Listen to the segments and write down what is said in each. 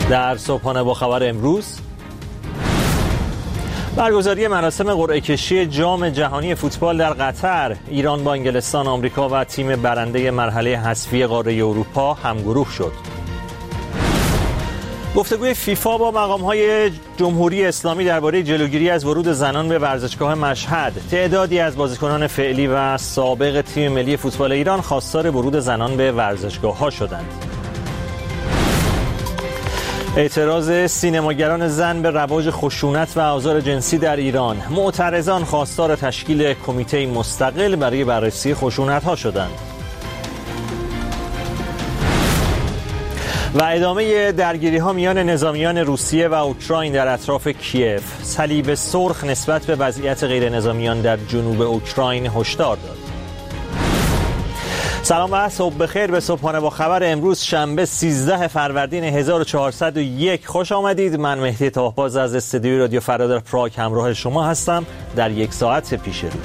در صبحانه با خبر امروز، برگزاری مراسم قرعه کشی جام جهانی فوتبال در قطر، ایران با انگلستان، آمریکا و تیم برنده مرحله حذفی قاره اروپا همگروه شد. گفتگوی فیفا با مقام‌های جمهوری اسلامی درباره جلوگیری از ورود زنان به ورزشگاه مشهد. تعدادی از بازیکنان فعلی و سابق تیم ملی فوتبال ایران خواستار ورود زنان به ورزشگاه‌ها شدند. اعتراض سینماگران زن به رواج خشونت و آزار جنسی در ایران. معترضان خواستار تشکیل کمیته مستقل برای بررسی خشونت‌ها شدند. و ادامه درگیری‌ها میان نظامیان روسیه و اوکراین در اطراف کیف. صلیب سرخ نسبت به وضعیت غیر نظامیان در جنوب اوکراین هشدار داد. سلام و صبح بخیر به صبحانه با خبر امروز شنبه 13 فروردین 1401. خوش آمدید. من مهدی تاهباز از استودیوی رادیو فرادر پراگ همراه شما هستم در یک ساعت پیش رو.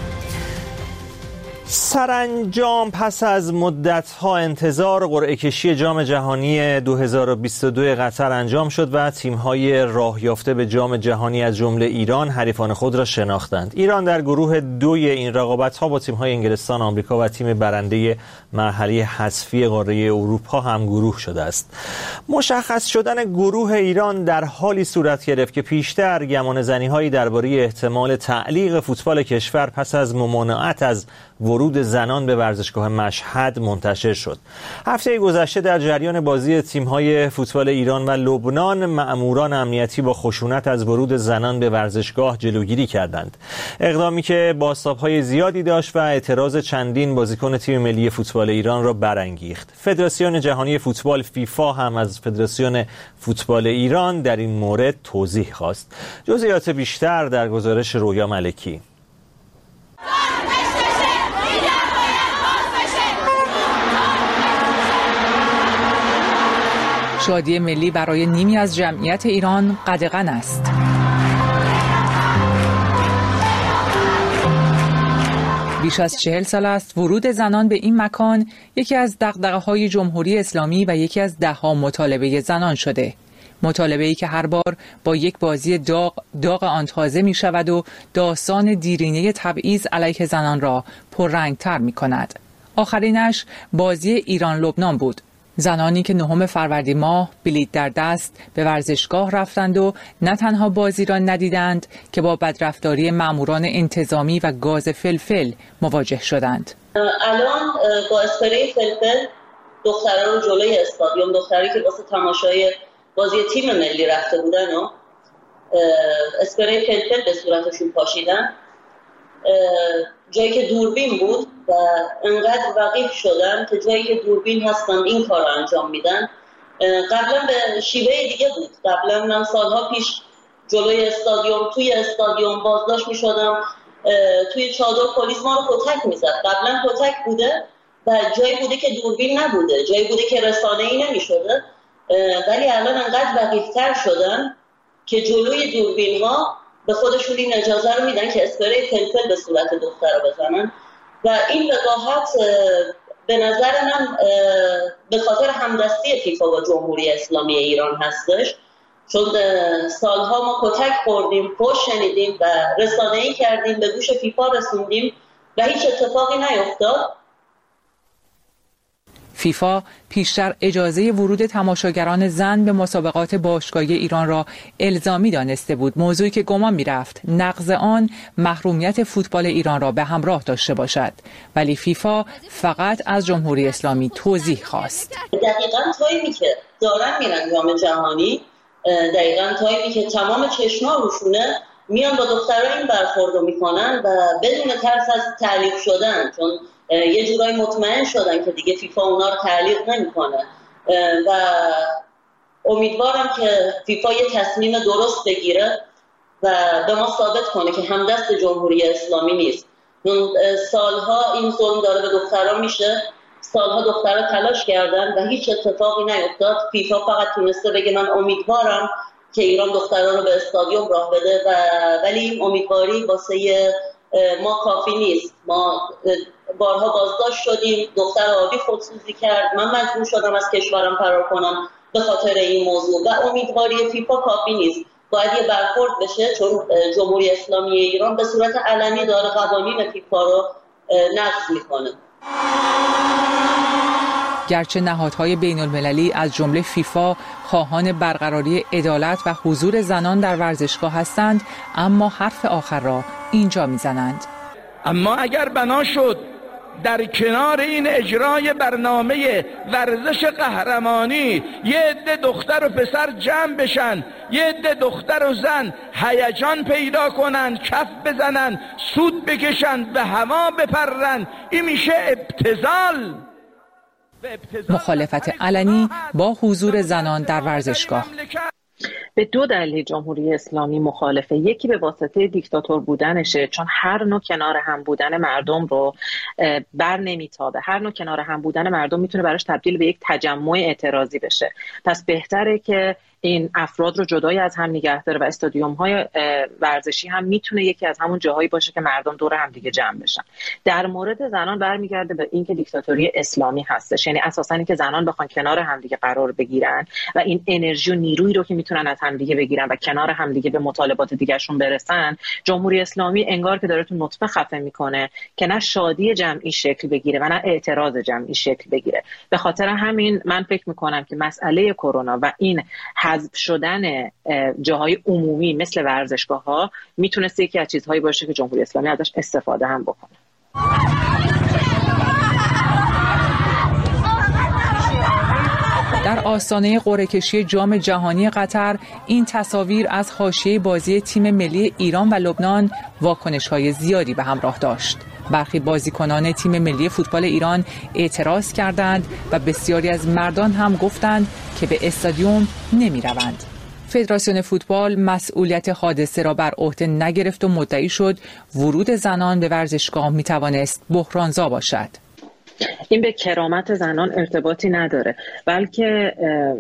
سرانجام پس از مدت‌ها انتظار قرعه کشی جام جهانی 2022 قطر انجام شد و تیم‌های راه یافته به جام جهانی از جمله ایران حریفان خود را شناختند. ایران در گروه 2 این رقابت‌ها با تیم‌های انگلستان، آمریکا و تیم برنده مرحله حذفی قاره اروپا همگروه شده است. مشخص شدن گروه ایران در حالی صورت گرفت که پیشتر گمانه‌زنی‌هایی درباره احتمال تعلیق فوتبال کشور پس از ممانعت از ورود زنان به ورزشگاه مشهد منتشر شد. هفته گذشته در جریان بازی تیم‌های فوتبال ایران و لبنان، مأموران امنیتی با خشونت از ورود زنان به ورزشگاه جلوگیری کردند. اقدامی که بازتاب‌های زیادی داشت و اعتراض چندین بازیکن تیم ملی فوتبال ایران را برانگیخت. فدراسیون جهانی فوتبال فیفا هم از فدراسیون فوتبال ایران در این مورد توضیح خواست. جزئیات بیشتر در گزارش رویا ملکی. شادی ملی برای نیمی از جمعیت ایران قدغن است. بیش از 40 سال است ورود زنان به این مکان یکی از دغدغه‌های جمهوری اسلامی و یکی از ده‌ها مطالبه زنان شده. مطالبه‌ای که هر بار با یک بازی داغ آن تازه می شود و داستان دیرینه تبعیض علیه زنان را پررنگ‌تر می کند. آخرینش بازی ایران لبنان بود. زنانی که 9 فروردین ماه بلیط در دست به ورزشگاه رفتند و نه تنها بازی را ندیدند که با بدرفتاری ماموران انتظامی و گاز فلفل مواجه شدند. الان با اسپری فلفل دختران رو جلوی استادیوم، دختری که واسه تماشای بازی تیم ملی رفته بودن و اسپری فلفل به صورتشون پاشیدن. جایی که دوربین بود و انقدر وقیح شدن که جایی که دوربین هستن این کار رو انجام میدن. قبلا به شیوه دیگه بود. قبلا من سالها پیش جلوی استادیوم، توی استادیوم بازداشت میشدم، توی چادر پلیس ما رو کتک میزد. قبلا کتک بوده و جایی بوده که دوربین نبوده، جایی بوده که رسانه‌ای نمیشده، ولی الان انقدر وقیح‌تر شدن که جلوی دوربین ها به خودشون این اجازه رو میدن که اسپری فلفل به صورت دختر رو بزنن و این وقاحت به نظر من به خاطر همدستی فیفا با جمهوری اسلامی ایران هستش، چون سالها ما کتک خوردیم، فحش شنیدیم و رسانه‌ای کردیم، به گوش فیفا رسوندیم و هیچ اتفاقی نیفتاد. فیفا پیشتر اجازه ورود تماشاگران زن به مسابقات باشگاهی ایران را الزامی دانسته بود، موضوعی که گمان می‌رفت نقض آن محرومیت فوتبال ایران را به همراه داشته باشد، ولی فیفا فقط از جمهوری اسلامی توضیح خواست. دقیقاً تایمی که دارن میرن جام جهانی، دقیقاً تایمی که تمام چشم‌ها روشونه، میان با دخترها این برخوردو میکنن و بدون ترس از تعلیق شدن، چون یه جورایی مطمئن شدن که دیگه فیفا اونا رو تعلیق نمیکنه و امیدوارم که فیفا یه تصمیم درست بگیره و به ما ثابت کنه که همدست جمهوری اسلامی نیست. سالها این ظلم داره به دخترها میشه، سالها دخترها تلاش کردن و هیچ اتفاقی نیفتاد. فیفا فقط تونسته بگه من امیدوارم که ایران دخترها رو به استادیوم راه بده ولی این امیدواری واسه ما کافی نیست. ما بارها بازداشت شدیم، دختر آبی خودسوزی کرد، من مجبور شدم از کشورم فرار کنم به خاطر این موضوع و امیدواری فیفا کافی نیست. باید یه برخورد بشه، چون جمهوری اسلامی ایران به صورت علنی داره قوانین فیفا رو نقض میکنه. گرچه نهادهای بین المللی از جمله فیفا خواهان برقراری عدالت و حضور زنان در ورزشگاه هستند، اما حرف آخر را اینجا میزنند. اما اگر بنا شد در کنار این اجرای برنامه ورزش قهرمانی یه عده دختر و پسر جمع بشن، یه عده دختر و زن هیجان پیدا کنن، کف بزنن، سود بکشن، به هوا بپرن، این میشه ابتذال. مخالفت علنی با حضور زنان در ورزشگاه. به دو دلیل جمهوری اسلامی مخالفه. یکی به واسطه دیکتاتور بودنشه، چون هر نوع کنار هم بودن مردم رو بر نمیتابه. هر نوع کنار هم بودن مردم میتونه براش تبدیل به یک تجمع اعتراضی بشه. پس بهتره که این افراد رو جدای از هم نگه داره و استادیوم های ورزشی هم میتونه یکی از همون جاهایی باشه که مردم دور هم دیگه جمع بشن. در مورد زنان برمیگرده به اینکه دیکتاتوری اسلامی هستش، یعنی اساساً اینکه زنان بخوان کنار هم دیگه قرار بگیرن و این انرژی و نیرویی رو که میتونن از هم دیگه بگیرن و کنار هم دیگه به مطالبات دیگه‌شون برسن، جمهوری اسلامی انگار که داره تو نطفه خفه میکنه که نه شادی جمعی شکل بگیره و نه اعتراض جمعی شکل بگیره. به خاطر همین من فکر میکنم که مسئله کرونا و این حذف شدن جاهای عمومی مثل ورزشگاه‌ها میتونسته یکی از چیزهایی باشه که جمهوری اسلامی ازش استفاده هم بکنه. در آستانه قرعه کشی جام جهانی قطر این تصاویر از حاشیه بازی تیم ملی ایران و لبنان واکنش‌های زیادی به همراه داشت. برخی بازیکنان تیم ملی فوتبال ایران اعتراض کردند و بسیاری از مردان هم گفتند که به استادیوم نمی‌روند. فدراسیون فوتبال مسئولیت حادثه را بر عهده نگرفت و مدعی شد ورود زنان به ورزشگاه می‌توانست بحرانزا باشد. این به کرامت زنان ارتباطی نداره، بلکه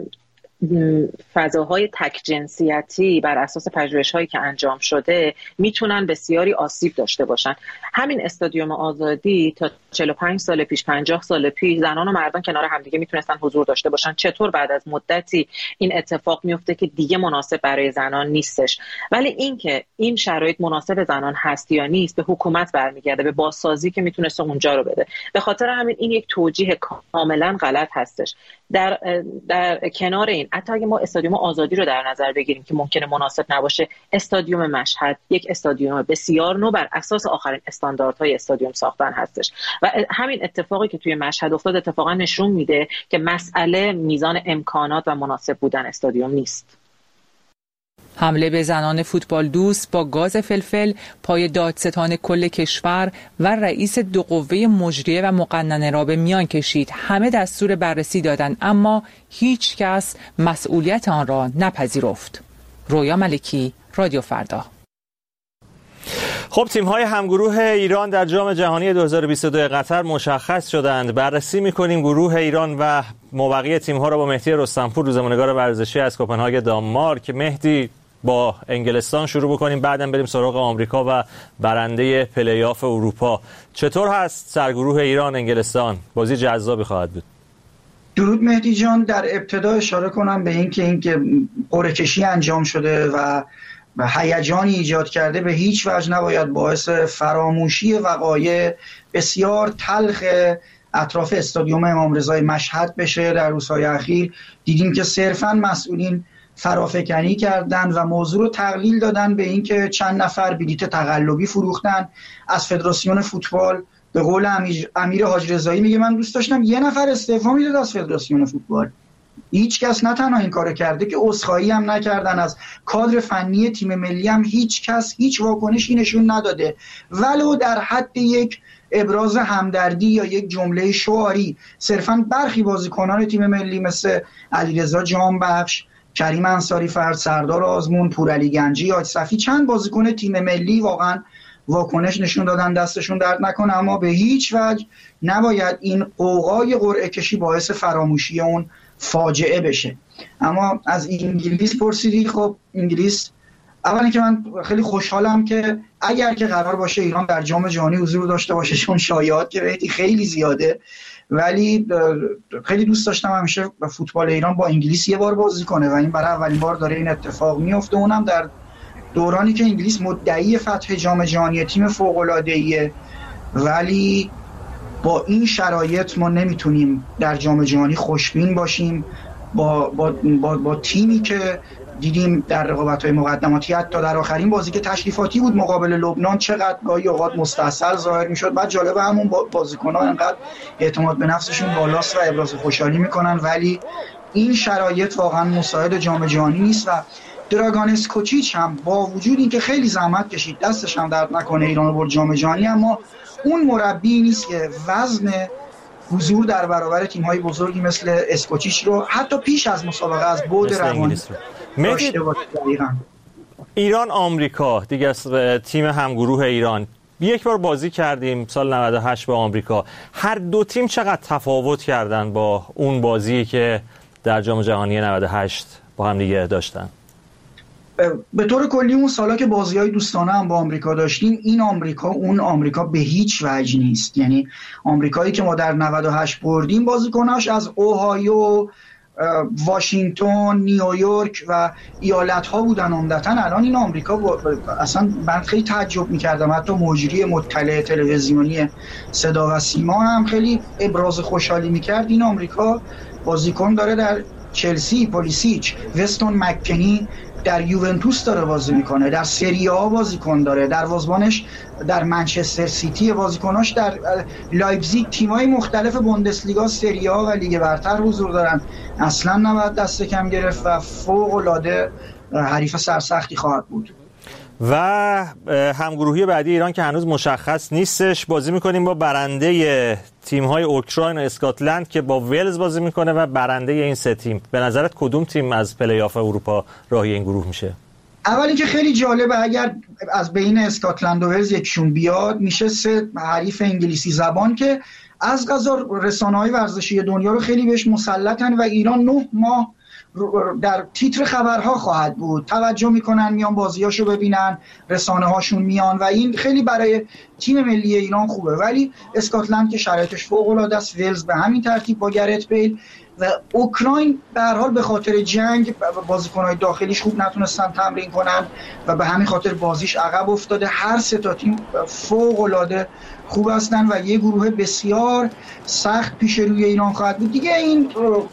فضاهای تک جنسیتی بر اساس پژوهش‌هایی که انجام شده میتونن بسیاری آسیب داشته باشن. همین استادیوم آزادی تا 45 سال پیش، 50 سال پیش زنان و مردان کنار همدیگه میتونستن حضور داشته باشن. چطور بعد از مدتی این اتفاق میفته که دیگه مناسب برای زنان نیستش؟ ولی اینکه این شرایط مناسب زنان هست یا نیست به حکومت برمیگرده، به بازسازی که میتونسته اونجا رو بده. به خاطر همین این یک توجیه کاملا غلط هستش. در کنار این، حتی اگه ما استادیوم آزادی رو در نظر بگیریم که ممکنه مناسب نباشه، استادیوم مشهد یک استادیوم بسیار نو بر اساس آخرین استانداردهای استادیوم ساختن هستش و همین اتفاقی که توی مشهد افتاد اتفاقا نشون میده که مسئله میزان امکانات و مناسب بودن استادیوم نیست. حمله به زنان فوتبال دوست با گاز فلفل پای دادستان کل کشور و رئیس دو قوه مجریه و مقننه را به میان کشید. همه دستور بررسی دادند اما هیچ کس مسئولیت آن را نپذیرفت. رویا ملکی، رادیو فردا. خب تیم‌های همگروه ایران در جام جهانی 2022 قطر مشخص شدند. بررسی می‌کنیم گروه ایران و مابقی تیم‌ها را با مهدی رستمپور، روزنامه‌نگار ورزشی از کوپنهاگ دانمارک. مهدی، با انگلستان شروع بکنیم، بعدم بریم سراغ آمریکا و برنده پلی‌آف اروپا. چطور هست سرگروه ایران انگلستان؟ بازی جذابی خواهد بود. درود مهدی جان. در ابتدا اشاره کنم به اینکه قرعه کشی انجام شده و هیجانی ایجاد کرده به هیچ وجه نباید باعث فراموشی وقایع بسیار تلخ اطراف استادیوم امام رضای مشهد بشه. در روزهای اخیر دیدیم که صرفاً مسئولین فرافکنی کردن و موضوع رو تقلیل دادن به اینکه چند نفر بلیت تقلبی فروختن. از فدراسیون فوتبال به قول امیر حاج رضایی میگه من دوست داشتم یه نفر استعفا میداد از فدراسیون فوتبال. هیچ کس نه تنها این کارو کرده که عذرخواهی هم نکردن، از کادر فنی تیم ملی هم هیچ کس هیچ واکنشی نشون نداده، ولو در حد یک ابراز همدردی یا یک جمله شعاری. صرفاً برخی بازیکنان تیم ملی مثل علیرضا جانبخش، کریم انصاری فرد، سردار آزمون، پورعلی گنجی، حاج صفی، چند بازیکن تیم ملی واقعاً واکنش نشون دادن، دستشون درد نکنه. اما به هیچ وجه نباید این قوقای قرعه کشی باعث فراموشی اون فاجعه بشه. اما از انگلیس پرسیدی. خب انگلیس اولا که من خیلی خوشحالم که اگر که قرار باشه ایران در جام جهانی حضور داشته باشه، چون شایعات که خیلی زیاده، ولی خیلی دوست داشتم همیشه فوتبال ایران با انگلیس یه بار بازی کنه و این برای اولین بار داره این اتفاق میفته، اونم در دورانی که انگلیس مدعی فتح جام جهانی، تیم فوق‌العاده‌ایه، ولی با این شرایط ما نمیتونیم در جام جهانی خوشبین باشیم با تیمی که دیدیم در رقابت‌های مقدماتی، حتی در آخرین بازی که تشریفاتی بود مقابل لبنان چقدر گاهی اوقات مستحصل ظاهر میشد. بعد جالبه همون بازیکن‌ها انقدر اعتماد به نفسشون بالاست و ابراز خوشحالی میکنن، ولی این شرایط واقعا مساعد جام جهانی نیست. و دراگان اسکوچیچ هم با وجود اینکه خیلی زحمت کشید، دستش هم درد نکنه، ایران برد جام جهانی، اما اون مربی نیست که وزن حضور در برابر تیم‌های بزرگی مثل اسکوچیچ رو حتی پیش از مسابقه از بعد روانی داشته باشه. ایران آمریکا دیگه از تیم همگروه ایران یک بار بازی کردیم سال 98 با آمریکا. هر دو تیم چقدر تفاوت کردن با اون بازی که در جام جهانی 98 با هم دیگه داشتن؟ به طور کلی اون سالا که بازی‌های دوستانه هم با آمریکا داشتیم، این آمریکا اون آمریکا به هیچ وجه نیست. یعنی آمریکایی که ما در 98 بردیم بازیکناش از اوهایو، واشنگتن، نیویورک و ایالت‌ها بودن عمدتاً. الان این آمریکا اصلا من خیلی تعجب می‌کردم، حتی مجری مطلع تلویزیونی صدا و سیما هم خیلی ابراز خوشحالی می‌کرد. این آمریکا بازیکن داره در چلسی، پولیسیچ، وستون مکنی در یوونتوس داره بازی میکنه، در سری آ بازیکن داره، دروازه‌بانش در منچستر سیتی، بازیکناش در لایپزیگ، تیم‌های مختلف بوندسلیگا، سری آ و لیگ برتر حضور دارن. اصلا نباید دست کم گرفت و فوق‌العاده حریف سرسختی خواهد بود. و همگروهی بعدی ایران که هنوز مشخص نیستش، بازی میکنیم با برنده تیم‌های اوکراین و اسکاتلند که با ولز بازی میکنه و برنده این سه تیم. به نظرت کدوم تیم از پلی‌آف اروپا راهی این گروه میشه؟ اولی که خیلی جالبه اگر از بین اسکاتلند و ولز یکشون بیاد، میشه سه حریف انگلیسی زبان که از قضا رسانه‌های ورزشی دنیا رو خیلی بهش مسلطن و ایران 9 ماه در تیتر خبرها خواهد بود. توجه میکنن، میان بازیاشو ببینن، رسانه هاشون میان و این خیلی برای تیم ملی ایران خوبه. ولی اسکاتلند که شرایطش فوق العاده است، ولز به همین ترتیب با گرت بیل و اوکراین به هر حال به خاطر جنگ بازیکن‌های داخلیش خوب نتونستن تمرین کنن و به همین خاطر بازیش عقب افتاده. هر سه تا تیم فوق العاده خوب هستن و یه گروه بسیار سخت پیش روی ایران خواهد بود. دیگه این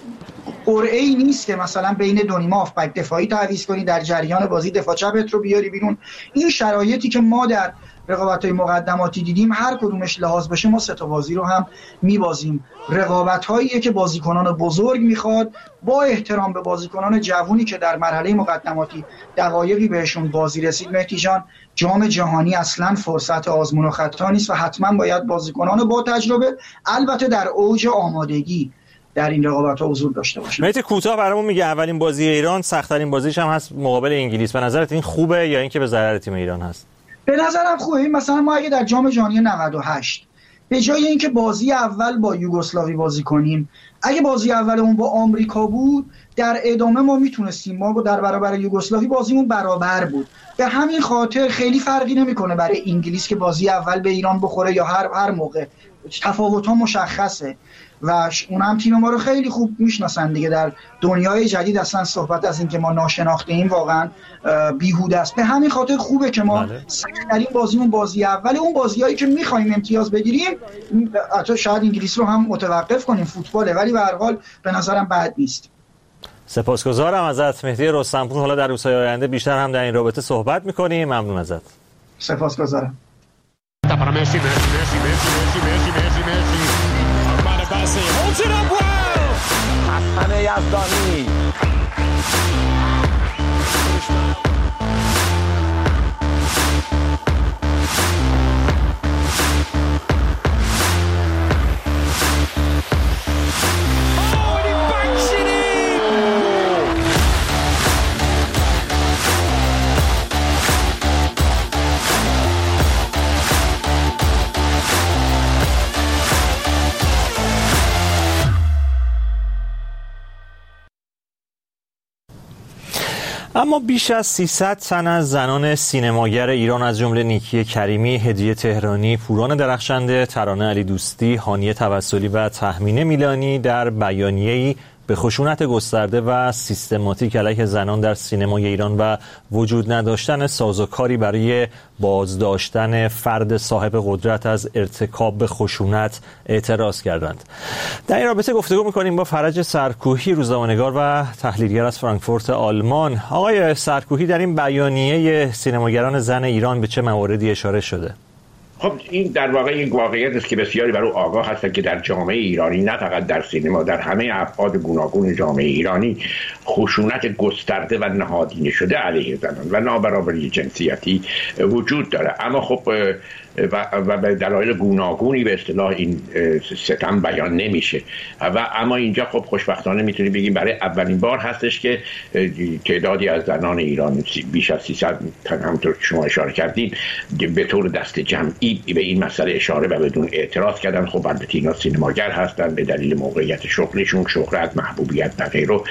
قرعه‌ای نیست که مثلا بین دو نیمه هافبک دفاعی تعویض کنی، در جریان بازی دفاع چپت رو بیاری بیرون. این شرایطی که ما در رقابت‌های مقدماتی دیدیم، هر کدومش لحاظ بشه ما سه تا بازی رو هم می‌بازیم. رقابت‌هاییه که بازیکنان بزرگ می‌خواد، با احترام به بازیکنان جوونی که در مرحله مقدماتی دقایقی بهشون بازی رسید. مهدی جان، جام جهانی اصلاً فرصت آزمون و خطا نیست و حتماً باید بازیکنان با تجربه، البته در اوج آمادگی، در این رقابت‌ها حضور داشته باشه. مهدی کوتاه برامون میگه اولین بازی ایران سخت‌ترین بازیش هم هست مقابل انگلیس. به نظرت این خوبه یا اینکه به ضرر تیم ایران هست؟ به نظرم خوبه. مثلا ما اگه در جام جهانی 98 به جای اینکه بازی اول با یوگسلاوی بازی کنیم، اگه بازی اولمون با آمریکا بود، در ادامه ما میتونستیم، ما در برابر یوگسلاوی بازیمون برابر بود. به همین خاطر خیلی فرقی نمیکنه برای انگلیس که بازی اول به ایران بخوره یا هر موقع، تفاوت‌ها مشخصه و اونم تیم ما رو خیلی خوب میشناسن دیگه. در دنیای جدید اصلا صحبت از این که ما ناشناخته ایم واقعا بیهوده است. به همین خاطر خوبه که ما سخت‌ترین بازیمون بازی اول، اون بازیایی که می‌خوایم امتیاز بگیریم، حتی شاید انگلیس رو هم متوقف کنیم، فوتباله، ولی به هر حال به نظرم بد نیست. سپاسگزارم ازت مهدی رستمپور. حالا در روزهای آینده بیشتر هم در این رابطه صحبت می‌کنیم. ممنون ازت. سپاسگزارم. Holds it up well. حسن یزدانی. اما بیش از 300 تن از زنان سینماگر ایران از جمله نیکی کریمی، هدیه تهرانی، پوران درخشنده، ترانه علی دوستی، هانیه توسلی و تهمینه میلانی در بیانیه‌ای به خشونت گسترده و سیستماتیک علیه زنان در سینمای ایران و وجود نداشتن سازوکاری برای بازداشتن فرد صاحب قدرت از ارتکاب به خشونت اعتراض کردند. در این رابطه گفتگو می‌کنیم با فرج سرکوهی، روزنامه‌نگار و تحلیلگر از فرانکفورت آلمان. آقای سرکوهی، در این بیانیه سینماگران زن ایران به چه مواردی اشاره شده؟ خب این در واقع یک واقعیت است که بسیاری بر او آگاه هستند که در جامعه ایرانی، نه فقط در سینما، در همه ابعاد گوناگون جامعه ایرانی خشونت گسترده و نهادینه شده علیه زنان و نابرابری جنسیتی وجود داره. اما خب و به دلایل گوناگونی به اصطلاح این ستم بیان نمیشه اما اینجا خب خوشبختانه میتونیم بگیم برای اولین بار هستش که تعدادی از زنان ایران، بیش از 300 همونطور که شما اشاره کردین، به طور دست جمعی به این مسئله اشاره و بدون اعتراض کردن. خب البته اینا سینماگر هستن، به دلیل موقعیت شغلشون، شهرت، محبوبیت و غیره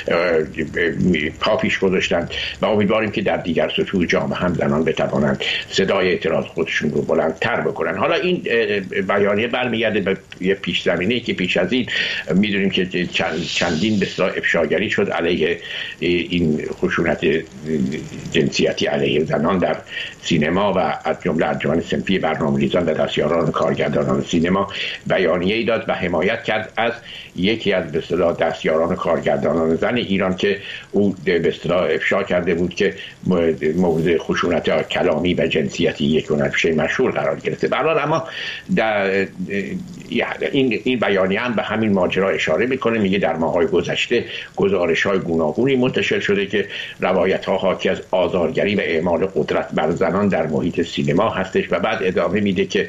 پا پیش گذاشتن و امیدواریم که در دیگر سطوح جامعه هم زنان بتوانند صدای اعتراض خودشون رو بلندتر بکنن. حالا این بیانیه برمیگرده به یه پیش زمینه‌ای که پیش از این میدونیم که چندین به اصطلاح افشاگری شد علیه این خشونت جنسیتی علیه زنان در سینما و از جمله انجمن صنفی برنامه‌ریزان و دستیاران کارگردانان سینما بیانیه‌ای داد و حمایت کرد از یکی از به اصطلاح دستیاران کارگردانان زن ایران که او به اصطلاح افشا کرده بود که مورد خشونت کلامی و جنسیتی یک هنرپیشه مشهور قرار گرفته. برحال اما در این بیانیه هم به همین ماجرا اشاره میکنه. میگه در ماه‌های گذشته گزارش‌های گوناگونی منتشر شده که روایت‌ها حاکی از آزارگری و اعمال قدرت بر زنان در محیط سینما هستش و بعد ادامه میده که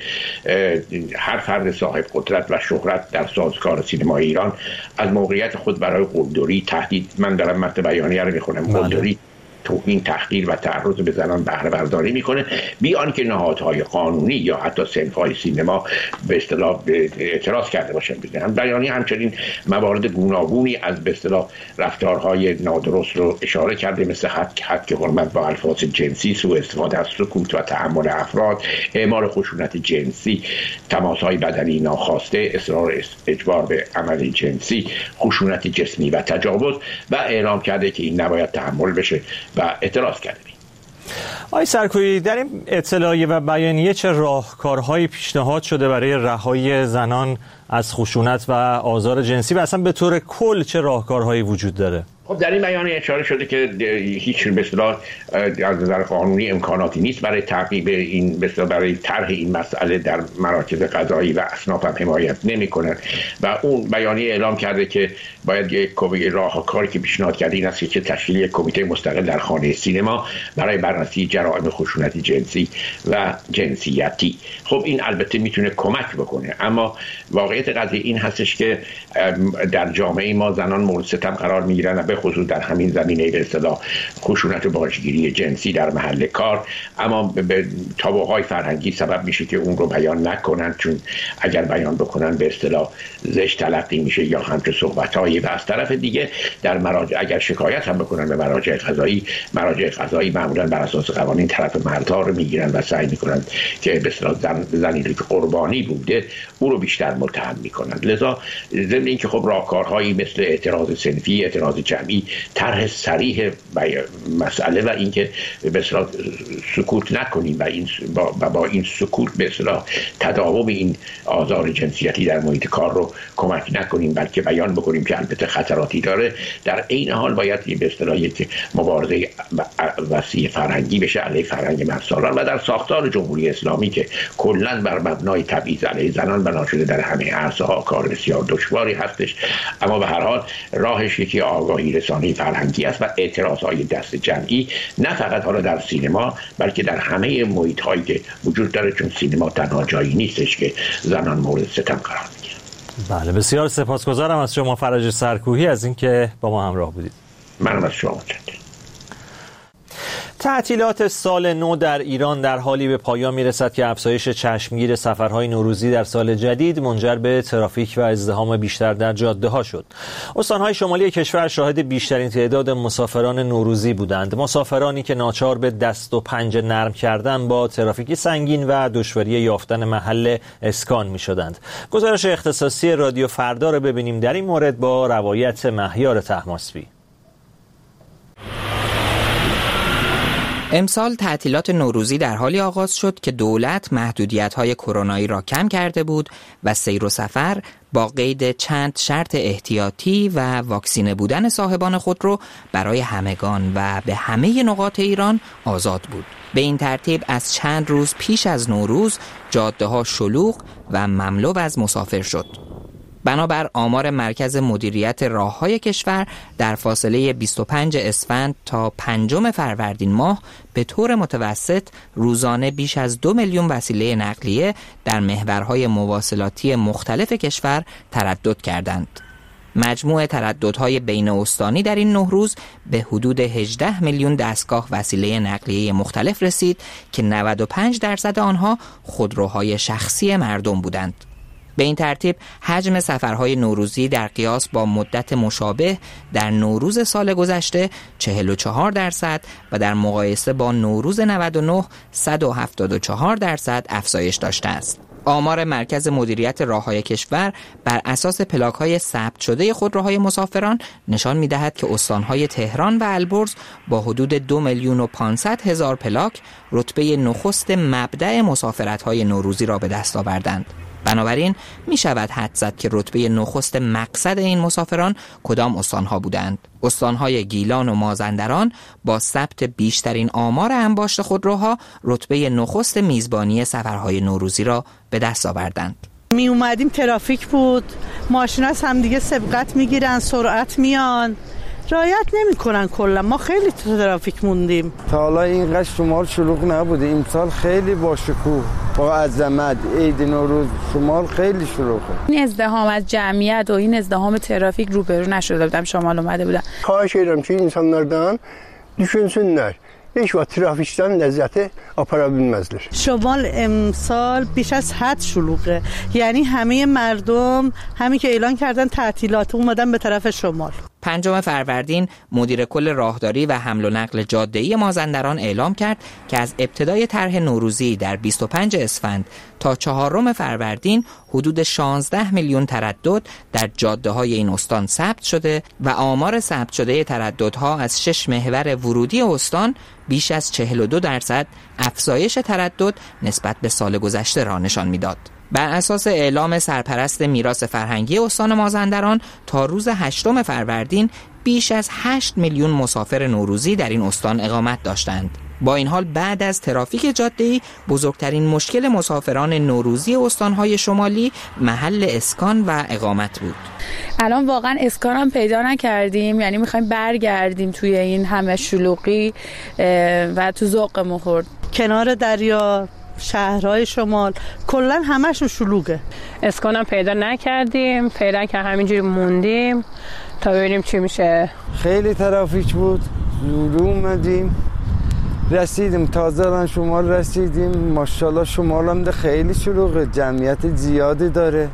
هر فرد صاحب قدرت و شهرت در سازوکار سینما ایران از موقعیت خود برای قلدری، تهدید، من دارم متن بیانیه رو میخونم، قلدری، توهین، تحقیر و تعرض به زنان بهره برداری میکنه، بی آنکه نهادهای قانونی یا حتی صنف‌های سینما به اصطلاح اعتراض کرده باشن. بیانیه همچنین موارد گوناگونی از به اصطلاح رفتارهای نادرست رو اشاره کرده، مثل حد که حرمت با الفاظ جنسی، سوء استفاده از سکوت و تحمل افراد، اعمال خشونت جنسی، تماس‌های بدنی ناخواسته، اصرار اجبار به عمل جنسی، خشونت جسمی و تجاوز و اعلام کرده که این نباید تحمل بشه و اعتراض کرده. آقای سرکوهی، در این اطلاعیه و بیانیه چه راهکارهایی پیشنهاد شده برای رهایی زنان از خشونت و آزار جنسی و اصلا به طور کل چه راهکارهایی وجود داره؟ خب در این بیانیه اشاره شده که هیچ به اصطلاح از نظر قانونی امکاناتی نیست برای تعقیب این به اصطلاح برای طرح این مسئله در مراکز قضایی و اصناف هم حمایت نمی‌کنند و اون بیانیه اعلام کرده که باید یک راهکاری که پیشنهاد کرده این است که تشکیل یک کمیته مستقل در خانه سینما برای بررسی جرائم خشونت جنسی و جنسیتی. خب این البته میتونه کمک بکنه، اما واقعیت قضیه این هستش که در جامعه ما زنان مورد ستم قرار میگیرن و به خصوص در همین زمینه به اصطلاح خشونت و باجگیری جنسی در محل کار، اما به تابوهای فرهنگی سبب میشه که اون رو بیان نکنن، چون اگر بیان بکنن به اصطلاح زشت تلقی میشه یا همچه صحبتایی. و از طرف دیگه در مراجع اگر شکایت هم بکنن به مراجع قضایی معمولا بر اساس قوانین طرف مردها رو میگیرن و سعی میکنن که به اصطلاح زنی که قربانی بوده او رو بیشتر متهم میکنن. لذا ضمن اینکه خب راهکارهایی مثل اعتراض صنفی، اعتراض جمعی، طرح صریح مسئله و اینکه به اصطلاح سکوت نکنیم و با این سکوت به اصطلاح تداوم این آزار جنسیتی در محیط کار رو کمک نکنیم، بلکه بیان بکنیم که البته خطراتی داره. در این حال باید به اصطلاح یک مبارزه وسیع فرهنگی بشه علیه فرهنگ مردسالار و در ساختار جمهوری اسلامی که کلاً بر مبنای تبعیض علیه زنان بنا شده در همه عرصه‌ها کار بسیار دشواری هستش. اما به هر حال راهش یکی آگاهی رسانی فرهنگی است و اعتراضهای دست جمعی، نه فقط حالا در سینما بلکه در همه محیط‌هایی که وجود داره، چون سینما تنها جایی نیستش که زنان مورد ستم قرار میگیرن. بله، بسیار سپاسگزارم از شما فرج سرکوهی از اینکه با ما همراه بودید. منم از شما متشکرم. تعطیلات سال نو در ایران در حالی به پایان میرسد که افزایش چشمگیر سفرهای نوروزی در سال جدید منجر به ترافیک و ازدحام بیشتر در جاده‌ها شد. استانهای شمالی کشور شاهد بیشترین تعداد مسافران نوروزی بودند. مسافرانی که ناچار به دست و پنجه نرم کردن با ترافیک سنگین و دشواری یافتن محل اسکان می‌شدند. گزارش اختصاصی رادیو فردا را ببینیم در این مورد با روایت مهیار طهماسبی. امسال تعطیلات نوروزی در حالی آغاز شد که دولت محدودیت‌های کرونایی را کم کرده بود و سیر و سفر با قید چند شرط احتیاطی و واکسینه بودن صاحبان خودرو برای همگان و به همه نقاط ایران آزاد بود. به این ترتیب از چند روز پیش از نوروز جاده‌ها شلوغ و مملو از مسافر شد. بنابر آمار مرکز مدیریت راههای کشور در فاصله 25 اسفند تا 5 فروردین ماه به طور متوسط روزانه بیش از 2 میلیون وسیله نقلیه در محورهای مواصلاتی مختلف کشور تردد کردند. مجموع ترددهای بین استانی در این 9 روز به حدود 18 میلیون دستگاه وسیله نقلیه مختلف رسید که 95% آنها خودروهای شخصی مردم بودند. به این ترتیب حجم سفرهای نوروزی در قیاس با مدت مشابه در نوروز سال گذشته 44% و در مقایسه با نوروز 99 174% افزایش داشته است. آمار مرکز مدیریت راههای کشور بر اساس پلاک‌های ثبت شده خودروهای مسافران نشان می‌دهد که استان‌های تهران و البرز با حدود 2,500,000 پلاک رتبه نخست مبدأ مسافرت‌های نوروزی را به دست آوردند. بنابراین می شود حدس زد که رتبه نخست مقصد این مسافران کدام استانها بودند. استانهای گیلان و مازندران با ثبت بیشترین آمار انباشت خودروها رتبه نخست میزبانی سفرهای نوروزی را به دست آوردند. می اومدیم ترافیک بود، ماشینا از هم دیگه سبقت میگیرن، سرعت میان، رعایت نمی‌کنن. کلا ما خیلی ترافیک موندیم. تا حالا اینقدر شمال شلوغ نبوده. امسال خیلی با شکوه، با عظمت. عید نوروز شمال خیلی شلوغه. این ازدحام از جمعیت و این ازدحام ترافیک روبرو نشده بودم. شمال اومده بودم. خواهش ederim ki insanlardan düşünsünler. hiç vaqt trafikten lezzeti aparabilmezler. شمال امسال بیش از حد شلوغه. یعنی همه مردم همین که اعلان کردن تعطیلات اومدن به طرف شمال. 5 فروردین مدیر کل راهداری و حمل و نقل جاده‌ای مازندران اعلام کرد که از ابتدای طرح نوروزی در 25 اسفند تا 4 فروردین حدود 16 میلیون تردد در جاده‌های این استان ثبت شده و آمار ثبت شده ترددها از 6 محور ورودی استان بیش از 42% افزایش تردد نسبت به سال گذشته را نشان می‌داد. بر اساس اعلام سرپرست میراث فرهنگی استان مازندران تا روز 8 فروردین بیش از 8 میلیون مسافر نوروزی در این استان اقامت داشتند. با این حال بعد از ترافیک جاده‌ای بزرگترین مشکل مسافران نوروزی استان‌های شمالی محل اسکان و اقامت بود. الان واقعا اسکان هم پیدا نکردیم، یعنی می‌خوایم برگردیم توی این همه شلوغی و تو ذوقمون خورد. کنار دریا، شهرهای شمال کلا همشون شلوغه. اسکان هم پیدا نکردیم، فعلا که همینجوری موندیم تا ببینیم چی میشه. خیلی ترافیک بود، زود اومدیم رسیدیم، تازه شمال رسیدیم. ماشاءالله شمال هم ده خیلی شلوغه، جمعیت زیادی داره،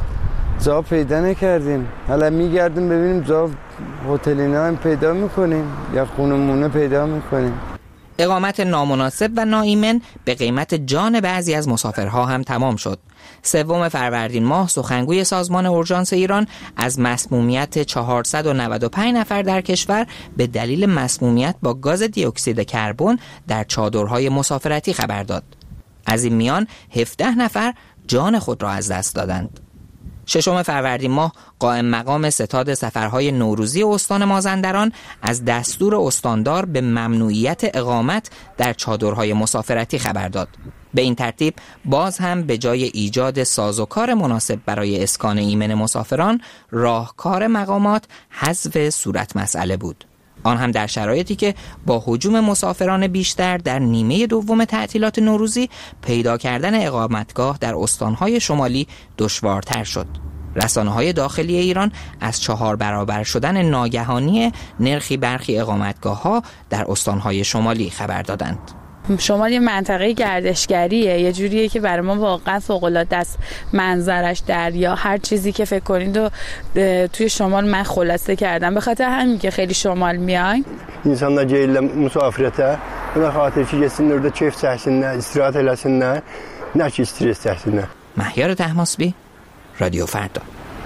جا پیدا نکردیم. حالا میگردیم ببینیم جا هتلینا هم پیدا میکنیم یا خونمونه پیدا میکنیم. اقامت نامناسب و ناایمن به قیمت جان بعضی از مسافرها هم تمام شد. 3 فروردین ماه سخنگوی سازمان اورژانس ایران از مسمومیت 495 نفر در کشور به دلیل مسمومیت با گاز دی اکسید کربن در چادرهای مسافرتی خبر داد. از این میان 17 نفر جان خود را از دست دادند. 6 فروردین ماه قائم مقام ستاد سفرهای نوروزی استان مازندران از دستور استاندار به ممنوعیت اقامت در چادرهای مسافرتی خبر داد. به این ترتیب باز هم به جای ایجاد سازوکار مناسب برای اسکان ایمن مسافران، راهکار مقامات حذف صورت مسئله بود. آن هم در شرایطی که با هجوم مسافران بیشتر در نیمه دوم تعطیلات نوروزی پیدا کردن اقامتگاه در استانهای شمالی دشوارتر شد. رسانه‌های داخلی ایران از 4 برابر شدن ناگهانی نرخی برخی اقامتگاه‌ها در استان‌های شمالی خبر دادند. شمال یه منطقه گردشگریه، یه جوریه که برای ما واقعا فوق‌العاده است. منظرش، دریا، هر چیزی که فکر کنید و توی شمال من خلاصه کردم. به خاطر همین که خیلی شمال میایم insanlar gəlirlər müsafirətə, buna xatir ki getsinlər orada keyf çəksinlər, istirahət eləsinlər, nə ki stres çəksinlər. مهیار طهماسبی، رادیو فردا.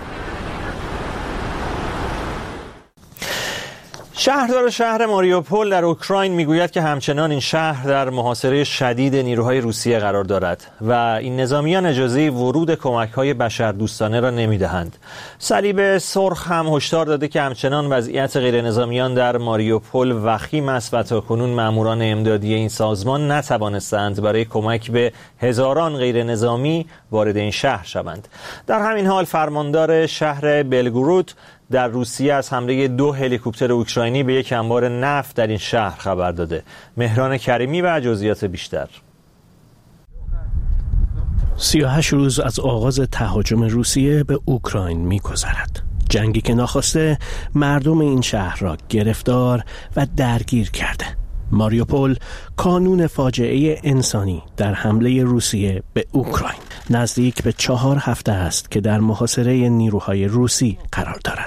شهردار شهر ماریوپول در اوکراین میگوید که همچنان این شهر در محاصره شدید نیروهای روسیه قرار دارد و این نظامیان اجازه ورود کمک‌های بشردوستانه را نمی‌دهند. صلیب سرخ هم هشدار داده که همچنان وضعیت غیرنظامیان در ماریوپول وخیم است و تاکنون ماموران امدادی این سازمان نتوانستند برای کمک به هزاران غیرنظامی وارد این شهر شوند. در همین حال فرماندار شهر بلگورود در روسیه از حمله 2 هلیکوپتر اوکراینی به یک انبار نفت در این شهر خبر داده. مهران کریمی و جزئیات بیشتر. 38 روز از آغاز تهاجم روسیه به اوکراین می‌گذرد. جنگی که ناخواسته مردم این شهر را گرفتار و درگیر کرده. ماریوپول کانون فاجعه انسانی در حمله روسیه به اوکراین. نزدیک به 4 هفته است که در محاصره نیروهای روسی قرار دارد.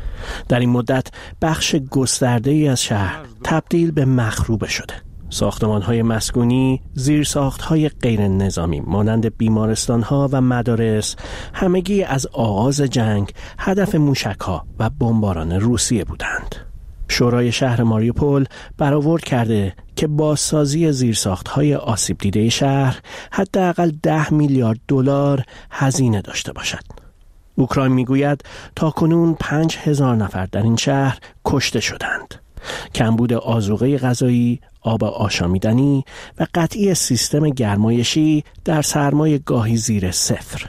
در این مدت بخش گسترده‌ای از شهر تبدیل به مخروبه شده. ساختمان‌های مسکونی، زیرساخت‌های غیر نظامی مانند بیمارستان‌ها و مدارس همگی از آغاز جنگ هدف موشک‌ها و بمباران روسیه بودند. شورای شهر ماریوپول برآورد کرده که بازسازی زیرساخت‌های آسیب دیده شهر حداقل 10 میلیارد دلار هزینه داشته باشد. اوکراین میگوید تاکنون 5000 نفر در این شهر کشته شدند. کمبود آذوقه غذایی، آب آشامیدنی و قطعی سیستم گرمایشی در سرمای گاهی زیر صفر.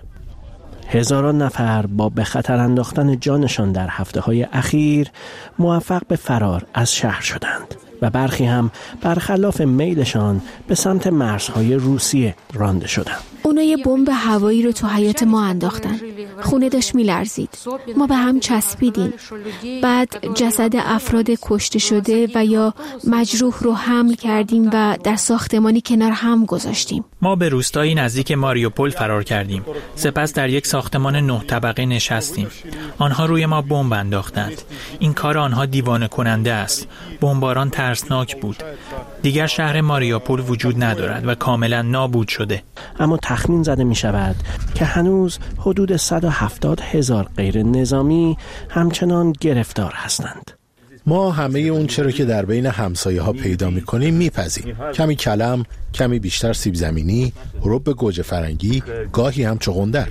هزاران نفر با به خطر انداختن جانشان در هفته‌های اخیر موفق به فرار از شهر شدند و برخی هم برخلاف میلشان به سمت مرزهای روسیه رانده شدند. اونا یه بمب هوایی رو تو حیاط ما انداختن. خونه داشت میلرزید. ما به هم چسبیدیم. بعد جسد افراد کشته شده و یا مجروح رو حمل کردیم و در ساختمانی کنار هم گذاشتیم. ما به روستایی نزدیک ماریوپول فرار کردیم. سپس در یک ساختمان 9 طبقه نشستیم. آنها روی ما بمب انداختند. این کار آنها دیوانه کننده است. بمباران ترسناک بود. دیگر شهر ماریوپول وجود ندارد و کاملا نابود شده. اما تخمین زده می شود که هنوز حدود 170,000 غیر نظامی همچنان گرفتار هستند. ما همه اون چرا که در بین همسایه ها پیدا می کنیم می پزیم. کمی کلم، کمی بیشتر سیب زمینی، رب گوجه فرنگی، گاهی هم چغندر.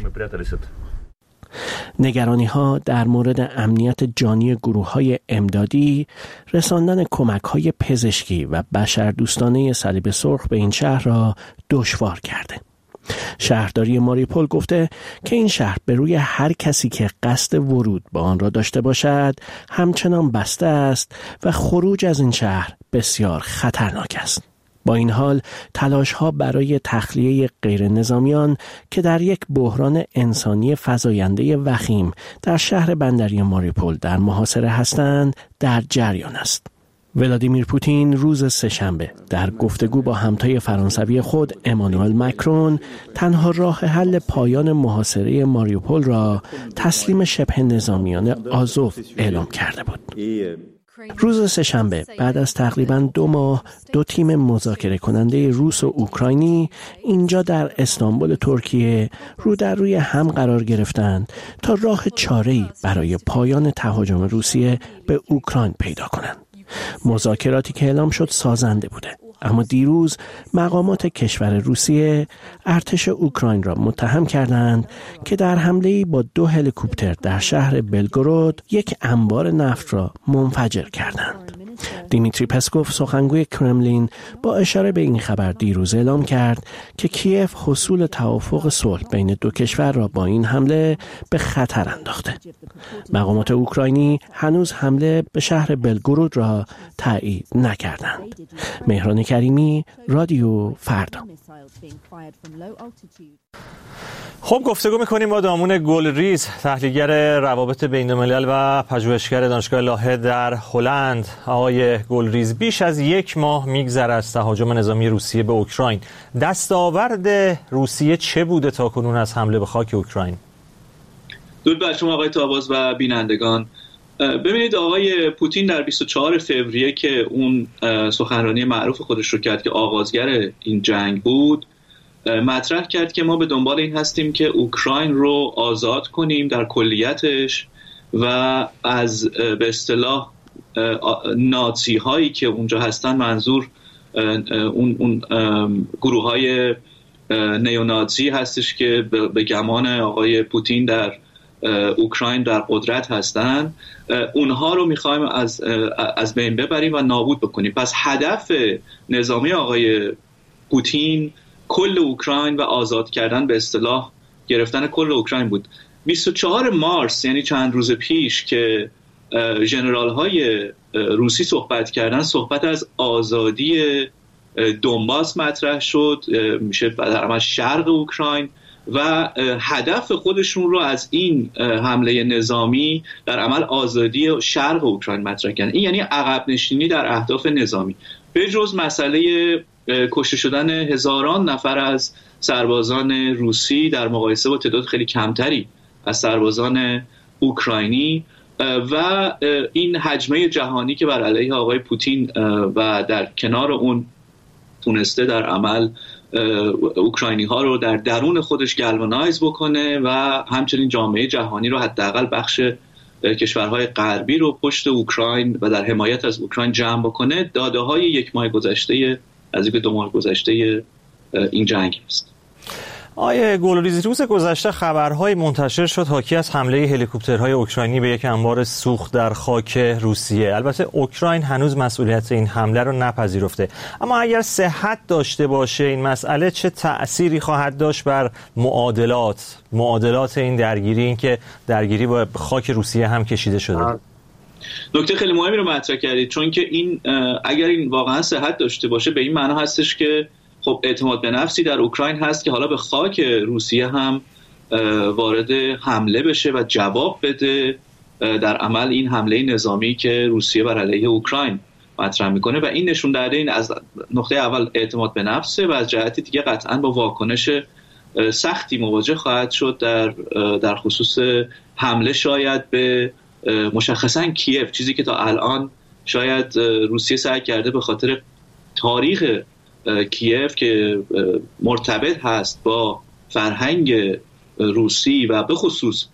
نگرانی ها در مورد امنیت جانی گروه های امدادی، رساندن کمک های پزشکی و بشردوستانه صلیب سرخ به این شهر را دشوار کرده. شهرداری ماریوپول گفته که این شهر به روی هر کسی که قصد ورود به آن را داشته باشد همچنان بسته است و خروج از این شهر بسیار خطرناک است. با این حال تلاش‌ها برای تخلیه غیر نظامیان که در یک بحران انسانی فزاینده وخیم در شهر بندری ماریوپول در محاصره هستند در جریان است. ولادیمیر پوتین روز سه‌شنبه در گفتگو با همتای فرانسوی خود امانوئل مکرون تنها راه حل پایان محاصره ماریوپول را تسلیم شبه نظامیان آزوف اعلام کرده بود. روز سه‌شنبه بعد از تقریباً 2 ماه 2 تیم مذاکره کننده روس و اوکراینی اینجا در استانبول ترکیه رو در روی هم قرار گرفتند تا راه چاره‌ای برای پایان تهاجم روسیه به اوکراین پیدا کنند. مذاکراتی که اعلام شد سازنده بوده، اما دیروز مقامات کشور روسیه ارتش اوکراین را متهم کردند که در حمله‌ای با 2 هلیکوپتر در شهر بلگورود یک انبار نفت را منفجر کردند. دیمیتری پسکوف سخنگوی کرملین با اشاره به این خبر دیروز اعلام کرد که کیف حصول توافق صلح بین 2 کشور را با این حمله به خطر انداخته. مقامات اوکراینی هنوز حمله به شهر بلگورود را تایید نکردند. مهران کریمی، رادیو فردا. خب گفتگو میکنیم با دامون گلریز، تحلیلگر روابط بین‌الملل و پژوهشگر دانشگاه لاهه در هلند. آقای گلریز، بیش از 1 ماه میگذره از تهاجم نظامی روسیه به اوکراین. دستاورد روسیه چه بوده تاکنون از حمله به خاک اوکراین؟ درود بر شما آقای تاباز و بینندگان. ببینید آقای پوتین در 24 فوریه که اون سخنرانی معروف خودش رو کرد که آغازگر این جنگ بود، مطرح کرد که ما به دنبال این هستیم که اوکراین رو آزاد کنیم در کلیتش و از به اصطلاح نازی هایی که اونجا هستن، منظور اون گروه های نیونازی هستش که به گمان آقای پوتین در اوکراین در قدرت هستن، اونها رو میخوایم از بین ببریم و نابود بکنیم. پس هدف نظامی آقای پوتین کل اوکراین و آزاد کردن، به اصطلاح گرفتن کل اوکراین بود. 24 مارس یعنی چند روز پیش که ژنرال های روسی صحبت کردن، صحبت از آزادی دونباس مطرح شد، میشه در عمل شرق اوکراین، و هدف خودشون رو از این حمله نظامی در عمل آزادی شرق اوکراین مطرح کردن. این یعنی عقب نشینی در اهداف نظامی، به جز مسئله کشته شدن هزاران نفر از سربازان روسی در مقایسه با تعداد خیلی کمتری از سربازان اوکراینی و این هجمه جهانی که بر علیه آقای پوتین و در کنار اون تونسته در عمل اوکراینی ها رو در درون خودش گلوانایز بکنه و همچنین جامعه جهانی رو، حداقل بخش کشورهای غربی رو پشت اوکراین و در حمایت از اوکراین جمع بکنه. داده های 1 ماه گذشته از 2 ماه گذشته این جنگ است. آقای گلریز، روز گذشته خبرهای منتشر شد حاکی از حمله هلیکوپترهای اوکراینی به یک انبار سوخت در خاک روسیه. البته اوکراین هنوز مسئولیت این حمله رو نپذیرفته، اما اگر صحت داشته باشه این مسئله چه تأثیری خواهد داشت بر معادلات این درگیری، این که درگیری با خاک روسیه هم کشیده شده؟ نکته خیلی مهمی رو مطرح کردید، چون که این اگر این واقعا صحت داشته باشه به این معنا هستش که خب اعتماد به نفسی در اوکراین هست که حالا به خاک روسیه هم وارد حمله بشه و جواب بده در عمل این حمله نظامی که روسیه بر علیه اوکراین مطرح میکنه. و این نشون داده این از نقطه اول اعتماد به نفسه و از جهت دیگه قطعا با واکنش سختی مواجه خواهد شد در خصوص حمله شاید به مشخصا کیف، چیزی که تا الان شاید روسیه سعی کرده به خاطر تاریخ کیف که مرتبط هست با فرهنگ روسی و به خصوص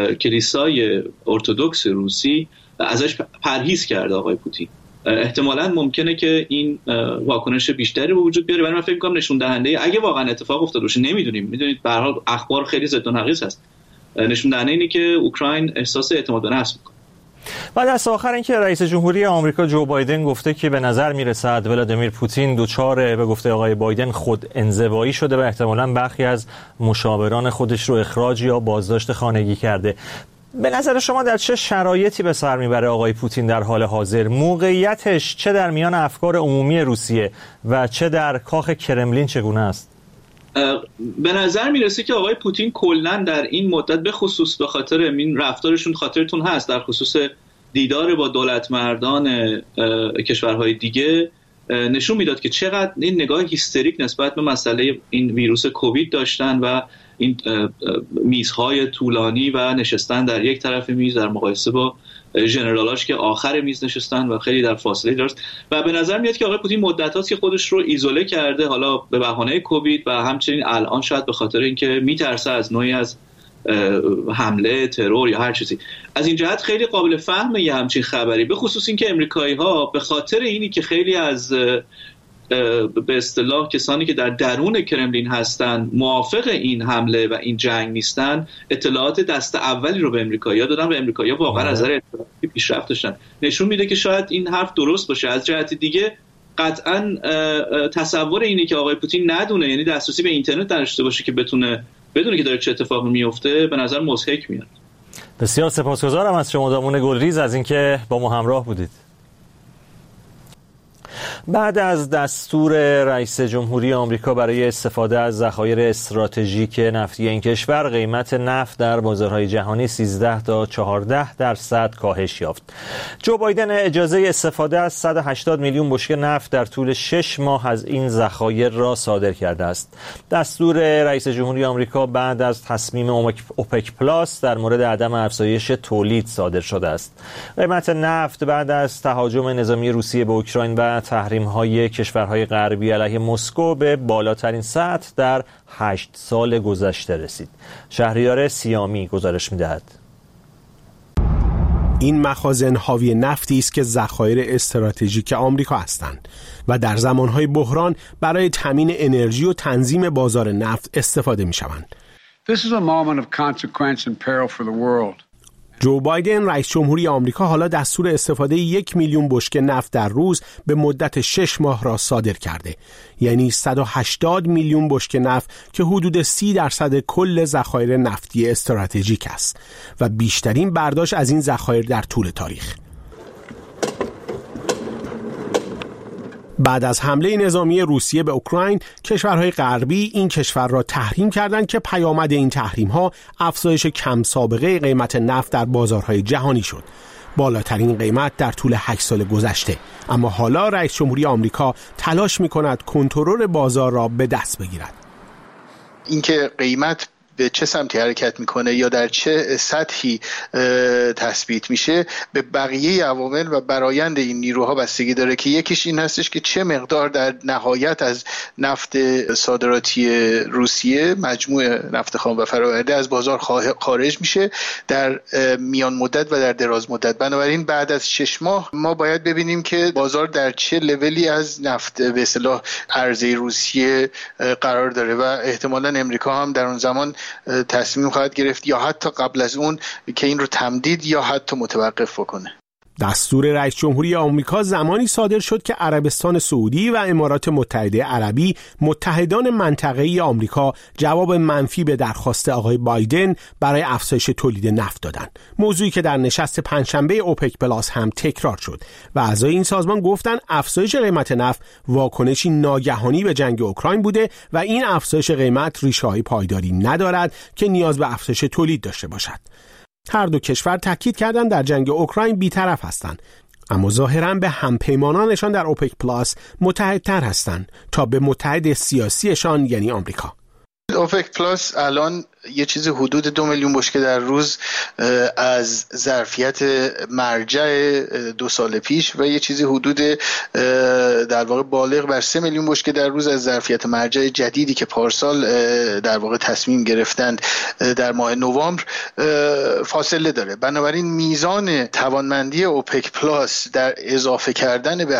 کلیسای ارتدوکس روسی ازش پرهیز کرده آقای پوتین. احتمالاً ممکنه که این واکنش بیشتری به وجود بیاره، ولی من فکر می‌کنم نشون دهنده اگه واقعا اتفاق افتاده باشه، نمیدونیم، میدونید به هر حال اخبار خیلی ضد و نقیض هست، نشون دهنده اینه که اوکراین احساس اعتماد به نفس می‌کنه. و دست آخر این که رئیس جمهوری آمریکا جو بایدن گفته که به نظر میرسد ولادیمیر پوتین دچار، به گفته آقای بایدن، خود انزوایی شده و احتمالاً برخی از مشاوران خودش رو اخراج یا بازداشت خانگی کرده. به نظر شما در چه شرایطی به سر میبره آقای پوتین در حال حاضر؟ موقعیتش چه در میان افکار عمومی روسیه و چه در کاخ کرملین چگونه است؟ به نظر میرسه که آقای پوتین کلاً در این مدت به خصوص به خاطر این رفتارشون، خاطرتون هست در خصوص دیدار با دولت مردان کشورهای دیگه، نشون میداد که چقدر این نگاه هیستریک نسبت به مسئله این ویروس کووید داشتن و این میزهای طولانی و نشستن در یک طرف میز در مقایسه با ژنرالاش که آخر میز نشستن و خیلی در فاصله داشت. و به نظر میاد که آقای پوتین مدت هاست که خودش رو ایزوله کرده، حالا به بهانه کووید و همچنین الان شاید به خاطر اینکه میترسه از نوعی از حمله، ترور یا هر چیزی. از این جهت خیلی قابل فهمه یه همچین خبری، به خصوص اینکه امریکایی‌ها به خاطر اینی که خیلی از به اصطلاح کسانی که در درون کرملین هستن موافق این حمله و این جنگ نیستن، اطلاعات دست اولی رو به امریکایی‌ها دادن و امریکایی‌ها واقعا از نظر اطلاعاتی پیشرفت داشتن. نشون میده که شاید این حرف درست باشه. از جهت دیگه قطعا تصور اینه که آقای پوتین ندونه، یعنی دسترسی به اینترنت داشته باشه که بدونه که داره چه اتفاقی میفته، به نظر مضحک میاد. بسیار سپاسگزارم از شما دامون گلریز از اینکه با ما همراه بودید. بعد از دستور رئیس جمهوری آمریکا برای استفاده از ذخایر استراتژیک نفتی این کشور، قیمت نفت در بازارهای جهانی 13 تا 14% کاهش یافت. جو بایدن اجازه استفاده از 180 میلیون بشکه نفت در طول 6 ماه از این ذخایر را صادر کرده است. دستور رئیس جمهوری آمریکا بعد از تصمیم اوپک پلاس در مورد عدم افزایش تولید صادر شده است. قیمت نفت بعد از تهاجم نظامی روسیه به اوکراین و تحریم‌های کشورهای غربی علیه مسکو به بالاترین سطح در 8 سال گذشته رسید. شهریار سیامی گزارش می‌دهد. این مخازن حاوی نفتی است که ذخایر استراتژیک آمریکا هستند و در زمانهای بحران برای تامین انرژی و تنظیم بازار نفت استفاده می‌شوند. This is a moment of consequence and peril for the world. جو بایدن رئیس جمهوری آمریکا حالا دستور استفاده 1 میلیون بشکه نفت در روز به مدت 6 ماه را صادر کرده، یعنی 180 میلیون بشکه نفت که حدود 30% کل ذخایر نفتی استراتژیک است و بیشترین برداشت از این ذخایر در طول تاریخ. بعد از حمله نظامی روسیه به اوکراین، کشورهای غربی این کشور را تحریم کردند که پیامد این تحریم‌ها افزایش کم سابقه قیمت نفت در بازارهای جهانی شد. بالاترین قیمت در طول 8 سال گذشته. اما حالا رئیس جمهوری آمریکا تلاش می‌کند کنترل بازار را به دست بگیرد. اینکه قیمت به چه سمتی حرکت میکنه یا در چه سطحی تثبیت میشه به بقیه عوامل و برآیند این نیروها بستگی داره که یکیش این هستش که چه مقدار در نهایت از نفت صادراتی روسیه، مجموع نفت خام و فراورده، از بازار خارج میشه در میان مدت و در دراز مدت. بنابراین بعد از 6 ماه ما باید ببینیم که بازار در چه لولی از نفت به اصطلاح عرضه روسیه قرار داره و احتمالاً امریکا هم در اون زمان تصمیم خواهد گرفت یا حتی قبل از اون که این رو تمدید یا حتی متوقف بکنه. دستور رئیس جمهوری آمریکا زمانی صادر شد که عربستان سعودی و امارات متحده عربی، متحدان منطقه‌ای آمریکا، جواب منفی به درخواست آقای بایدن برای افزایش تولید نفت دادند. موضوعی که در نشست پنجشنبه اوپک پلاس هم تکرار شد و اعضای این سازمان گفتند افزایش قیمت نفت واکنشی ناگهانی به جنگ اوکراین بوده و این افزایش قیمت ریشه‌های پایداری ندارد که نیاز به افزایش تولید داشته باشد. هر دو کشور تاکید کردند در جنگ اوکراین بی‌طرف هستند، اما ظاهراً به همپیمانانشان در اوپک پلاس متحدتر هستند تا به متحد سیاسیشان یعنی آمریکا. اوپک پلاس الان یه چیزی حدود 2 میلیون بشکه در روز از ظرفیت مرجع 2 سال پیش و یه چیزی حدود در واقع بالغ بر 3 میلیون بشکه در روز از ظرفیت مرجع جدیدی که پارسال در واقع تصمیم گرفتند در ماه نوامبر فاصله داره. بنابراین میزان توانمندی اوپک پلاس در اضافه کردن به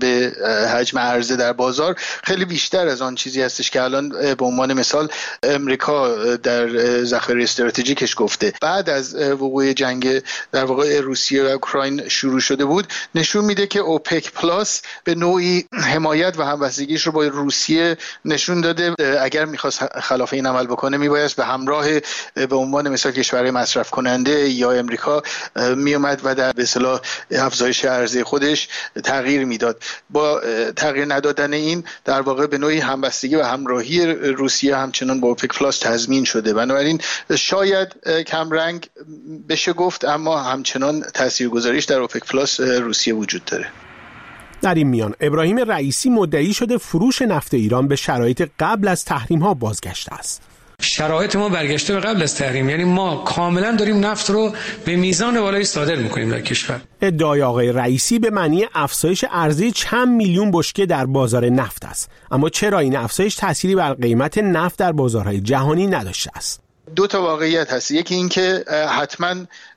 حجم عرضه در بازار خیلی بیشتر از آن چیزی هستش که الان به عنوان مثال امریکا در ذخایر استراتژیکش گفته. بعد از وقوع جنگ در واقع روسیه و اوکراین شروع شده بود، نشون میده که اوپک پلاس به نوعی حمایت و همبستگیش رو با روسیه نشون داده. اگر میخواست خلاف این عمل بکنه میبایست به همراه به عنوان مثال کشورهای مصرف کننده یا امریکا میومد و در به اصطلاح افزایش عرضه خودش تغییر میداد. با تغییر ندادن این در واقع به نوعی همبستگی و همراهی روسیه همچنان با اوپک پلاس تضمین شده. بنابراین شاید کمرنگ بشه گفت، اما همچنان تاثیرگذاریش در اوپک پلاس روسیه وجود داره. در این میان ابراهیم رئیسی مدعی شده فروش نفت ایران به شرایط قبل از تحریم ها بازگشته است. شرایط ما برگشته به قبل از تحریم، یعنی ما کاملا داریم نفت رو به میزان بالایی صادر میکنیم در کشور. ادعای آقای رئیسی به معنی افزایش عرضه چند میلیون بشکه در بازار نفت است. اما چرا این افزایش تأثیری بر قیمت نفت در بازارهای جهانی نداشته است؟ دو تا واقعیت هست. یکی این که حتما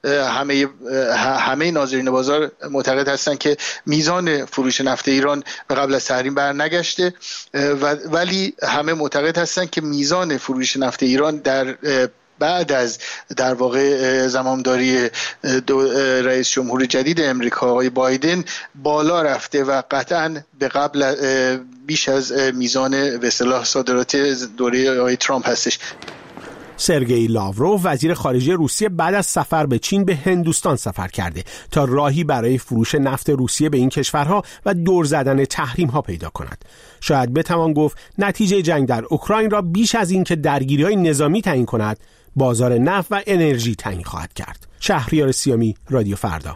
همه ناظرین بازار معتقد هستن که میزان فروش نفت ایران به قبل از تحریم برنگشته، ولی همه معتقد هستن که میزان فروش نفت ایران در بعد از در واقع زمامداری رئیس جمهور جدید امریکا آقای بایدن بالا رفته و قطعاً به قبل بیش از میزان به اصطلاح صادرات دوره آقای ترامپ هستش. سرگئی لاوروف وزیر خارجه روسیه بعد از سفر به چین به هندوستان سفر کرده تا راهی برای فروش نفت روسیه به این کشورها و دور زدن تحریم‌ها پیدا کند. شاید بتوان گفت نتیجه جنگ در اوکراین را بیش از این که درگیری‌های نظامی تعیین کند، بازار نفت و انرژی تعیین خواهد کرد. شهریار سیامی، رادیو فردا.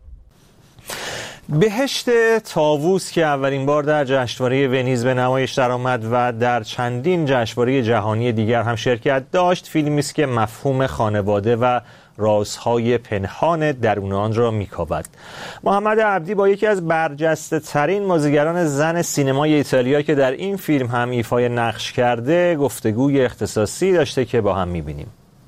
بهشت طاووس که اولین بار در جشنواره ونیز به نمایش درآمد و در چندین جشنواره جهانی دیگر هم شرکت داشت، فیلمی است که مفهوم خانواده و رازهای پنهان درون آن را می‌کاود. محمد عبدی با یکی از برجسته ترین بازیگران زن سینمای ایتالیا که در این فیلم هم ایفای نقش کرده گفتگوی اختصاصی داشته که با هم می‌بینیم.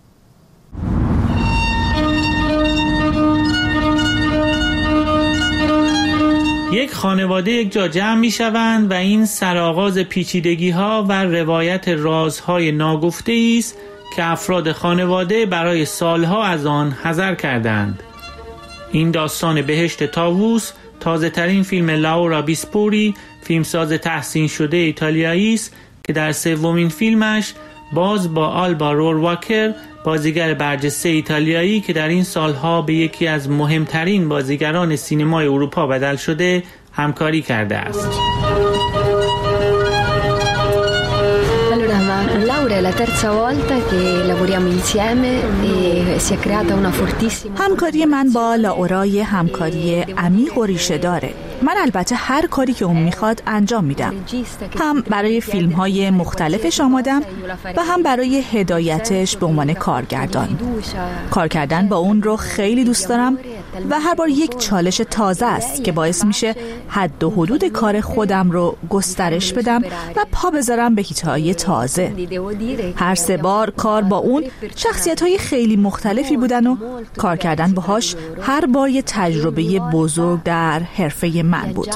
یک خانواده یک جا جمع می شوند و این سرآغاز پیچیدگی ها و روایت رازهای ناگفته است که افراد خانواده برای سالها از آن حذر کردند. این داستان بهشت طاووس تازه ترین فیلم لاورا بیسپوری، فیلمساز تحسین شده ایتالیایی است که در سومین فیلمش باز با آلبا رورواکر، بازیگر برجسته ایتالیایی که در این سالها به یکی از مهمترین بازیگران سینمای اروپا بدل شده همکاری کرده است. همکاری من با لاورا یه همکاری عمیق و ریشه داره. من البته هر کاری که اون میخواد انجام میدم. هم برای فیلم‌های مختلفش آمادم و هم برای هدایتش به عنوان کارگردان. کار کردن با اون رو خیلی دوست دارم و هر بار یک چالش تازه است که باعث میشه حد و حدود کار خودم رو گسترش بدم و پا بذارم به حیطه‌های تازه. هر سه بار کار با اون شخصیت‌های خیلی مختلفی بودن و کار کردن باهاش هر بار یه تجربه بزرگ در حرفه من بود.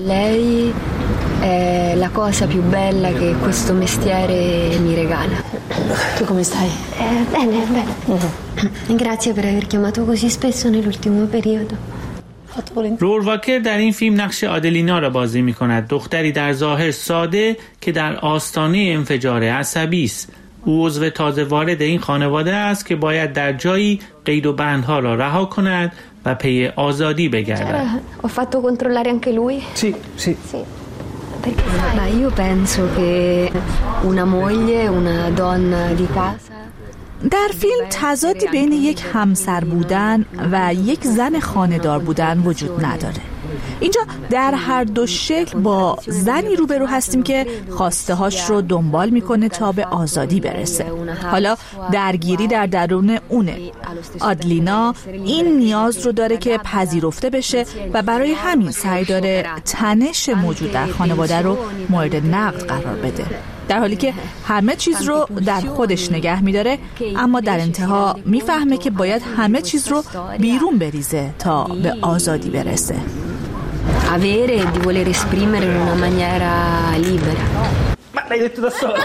La cosa più bella che questo mestiere mi regala. Tu come stai? Bene, bene. Grazie per aver chiamato così spesso nell'ultimo periodo. رورواکر در این فیلم نقش آدلینا را بازی می کند، دختری در ظاهر ساده که در آستانه انفجار عصبی است. او عضو تازه وارد این خانواده است که باید در جایی قید و بندها را رها کند و پی آزادی بگردد. Ho fatto controllare anche lui? Sì, sì. Perché ma io penso che una moglie, una donna di casa. در فیلم تضادی بین یک همسر بودن و یک زن خانه‌دار بودن وجود نداره. اینجا در هر دو شکل با زنی روبرو هستیم که خواسته هاش رو دنبال میکنه تا به آزادی برسه. حالا درگیری در درون اونه. آدلینا این نیاز رو داره که پذیرفته بشه و برای همین سعی داره تنش موجود در خانواده رو مورد نقد قرار بده، در حالی که همه چیز رو در خودش نگه میداره، اما در انتها میفهمه که باید همه چیز رو بیرون بریزه تا به آزادی برسه. Avere e di voler esprimere in una maniera libera. Ma l'hai detto da sola?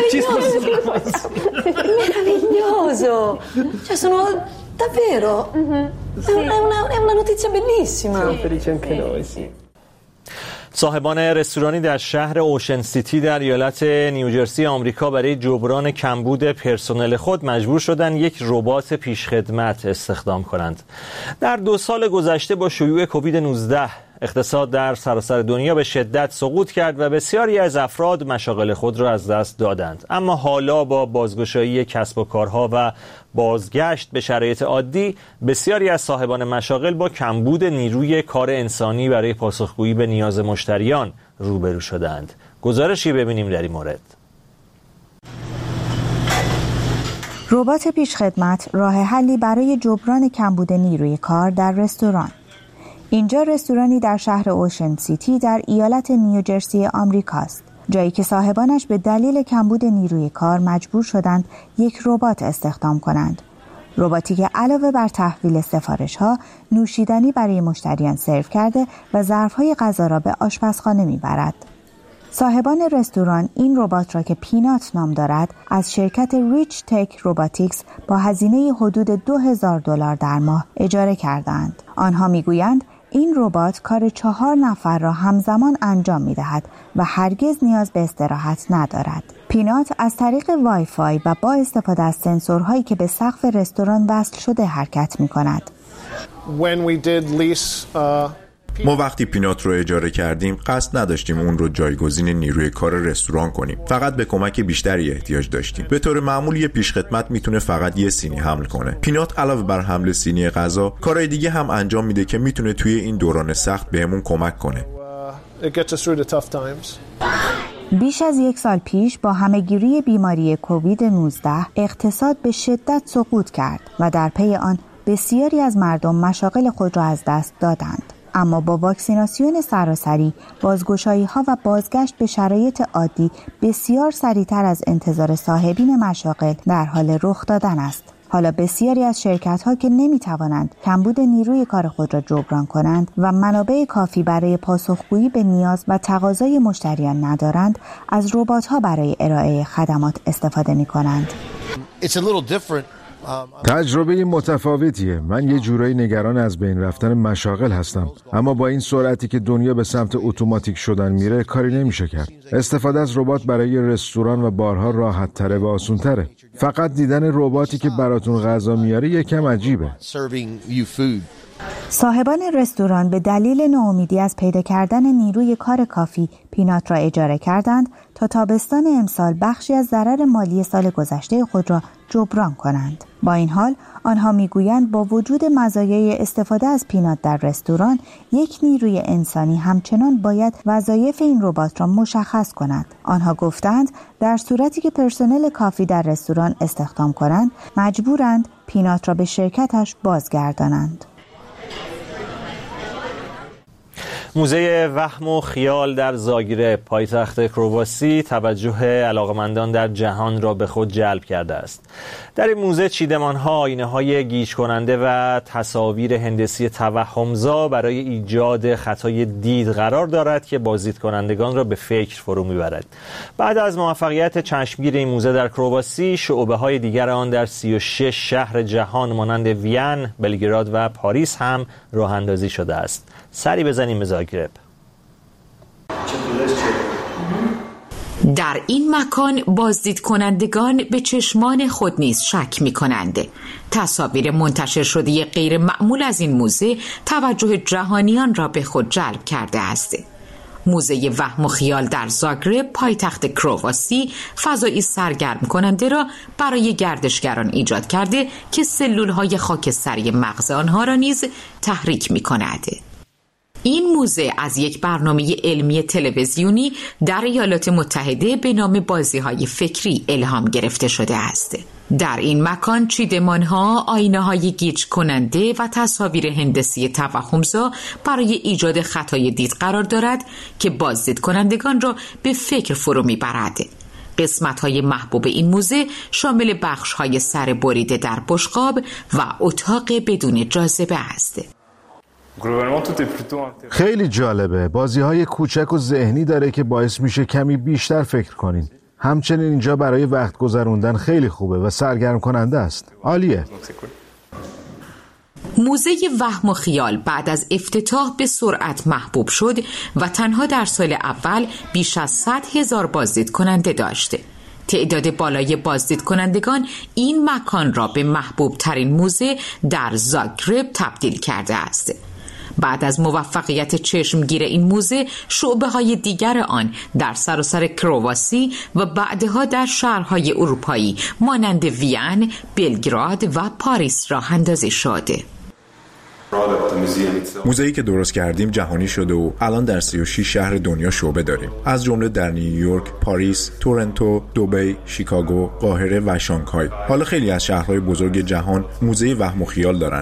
Meraviglioso! Cioè sono davvero è una notizia bellissima. Siamo felici anche noi, sì. صاحبان رستورانی در شهر اوشن سیتی در ایالت نیوجرسی آمریکا برای جبران کمبود پرسنل خود مجبور شدند یک ربات پیشخدمت استخدام کنند. در 2 سال گذشته با شیوع کووید 19 اقتصاد در سراسر دنیا به شدت سقوط کرد و بسیاری از افراد مشاغل خود را از دست دادند. اما حالا با بازگشایی کسب و کارها و بازگشت به شرایط عادی، بسیاری از صاحبان مشاغل با کمبود نیروی کار انسانی برای پاسخگویی به نیاز مشتریان روبرو شدند. گزارشی ببینیم در این مورد. ربات پیشخدمت راه حلی برای جبران کمبود نیروی کار در رستوران. اینجا رستورانی در شهر اوشن سیتی در ایالت نیوجرسی آمریکاست، جایی که صاحبانش به دلیل کمبود نیروی کار مجبور شدند یک ربات استخدام کنند. رباتی که علاوه بر تحویل سفارش‌ها، نوشیدنی برای مشتریان سرو کرده و ظرف‌های غذا را به آشپزخانه می‌برد. صاحبان رستوران این ربات را که پینات نام دارد از شرکت ریچ تک روباتیکس با هزینه حدود $2000 در ماه اجاره کردند. آنها می‌گویند این ربات کار 4 نفر را همزمان انجام می‌دهد و هرگز نیاز به استراحت ندارد. پینات از طریق وای فای و با استفاده از سنسورهایی که به سقف رستوران وصل شده حرکت می‌کند. ما وقتی پینات رو اجاره کردیم قصد نداشتیم اون رو جایگزین نیروی کار رستوران کنیم، فقط به کمک بیشتری احتیاج داشتیم. به طور معمول یه پیشخدمت میتونه فقط یه سینی حمل کنه. پینات علاوه بر حمل سینی غذا کارهای دیگه هم انجام میده که میتونه توی این دوران سخت بهمون کمک کنه. بیش از 1 سال پیش با همه‌گیری بیماری کووید 19 اقتصاد به شدت سقوط کرد و در پی آن بسیاری از مردم مشاغل خود را از دست دادند. اما با واکسیناسیون سراسری، بازگشایی‌ها و بازگشت به شرایط عادی بسیار سریعتر از انتظار صاحبین مشاغل در حال رخ دادن است. حالا بسیاری از شرکت‌ها که نمی‌توانند کمبود نیروی کار خود را جبران کنند و منابع کافی برای پاسخگویی به نیاز و تقاضای مشتریان ندارند، از ربات‌ها برای ارائه خدمات استفاده می‌کنند. تجربه متفاوتیه. من یه جورایی نگران از بین رفتن مشاغل هستم، اما با این سرعتی که دنیا به سمت اتوماتیک شدن میره کاری نمیشه کرد. استفاده از ربات برای رستوران و بارها راحت تره و آسون تره. فقط دیدن رباتی که براتون غذا میاره یکم عجیبه. صاحبان رستوران به دلیل ناامیدی از پیدا کردن نیروی کار کافی پینات را اجاره کردند تا تابستان امسال بخشی از ضرر مالی سال گذشته خود را جبران کنند. با این حال آنها میگویند با وجود مزایای استفاده از پینات در رستوران، یک نیروی انسانی همچنان باید وظایف این ربات را مشخص کند. آنها گفتند در صورتی که پرسنل کافی در رستوران استخدام کنند، مجبورند پینات را به شرکتش بازگردانند. موزه وهم و خیال در زاگرب، پایتخت کرواسی، توجه علاقمندان در جهان را به خود جلب کرده است. در این موزه چیدمان‌ها، آینه‌های گیج کننده و تصاویر هندسی توهمزا برای ایجاد خطای دید قرار دارد که بازدید کنندگان را به فکر فرو میبرد. بعد از موفقیت چشمگیر این موزه در کرواسی، شعبه‌های دیگر آن در 36 شهر جهان مانند وین، بلگراد و پاریس هم راه اندازی شده است. سری بزنیم به زاگرب. در این مکان بازدید کنندگان به چشمان خود نیز شک می کنند. تصاویر منتشر شده غیر معمول از این موزه توجه جهانیان را به خود جلب کرده است. موزه وهم و خیال در زاگرب، پایتخت کرواسی، فضایی سرگرم کننده را برای گردشگران ایجاد کرده که سلولهای خاکستری مغز آنها را نیز تحریک می کند. این موزه از یک برنامه علمی تلویزیونی در ایالات متحده به نام بازی‌های فکری الهام گرفته شده است. در این مکان چیدمان‌ها، آینه‌های گیج کننده و تصاویر هندسی توهمزا برای ایجاد خطای دید قرار دارد که بازدید کنندگان را به فکر فرو می‌برد. قسمت‌های محبوب این موزه شامل بخش‌های سر بریده در بشقاب و اتاق بدون جاذبه است. خیلی جالبه. بازی‌های کوچک و ذهنی داره که باعث میشه کمی بیشتر فکر کنین. همچنین اینجا برای وقت گذروندن خیلی خوبه و سرگرم کننده است. عالیه. موزه وهم و خیال بعد از افتتاح به سرعت محبوب شد و تنها در سال اول بیش از 100,000 بازدید کننده داشت. تعداد بالای بازدید کنندگان این مکان را به محبوب ترین موزه در زاگرب تبدیل کرده است. بعد از موفقیت چشمگیر این موزه، شعبه‌های دیگر آن در سراسر کرواسی و بعدها در شهرهای اروپایی مانند وین، بلگراد و پاریس راه اندازی شد. موزه‌ای که درست کردیم جهانی شده و الان در 36 شهر دنیا شعبه داریم، از جمله در نیویورک، پاریس، تورنتو، دبی، شیکاگو، قاهره و شانگهای. حالا خیلی از شهرهای بزرگ جهان موزه وهم و خیال دارن.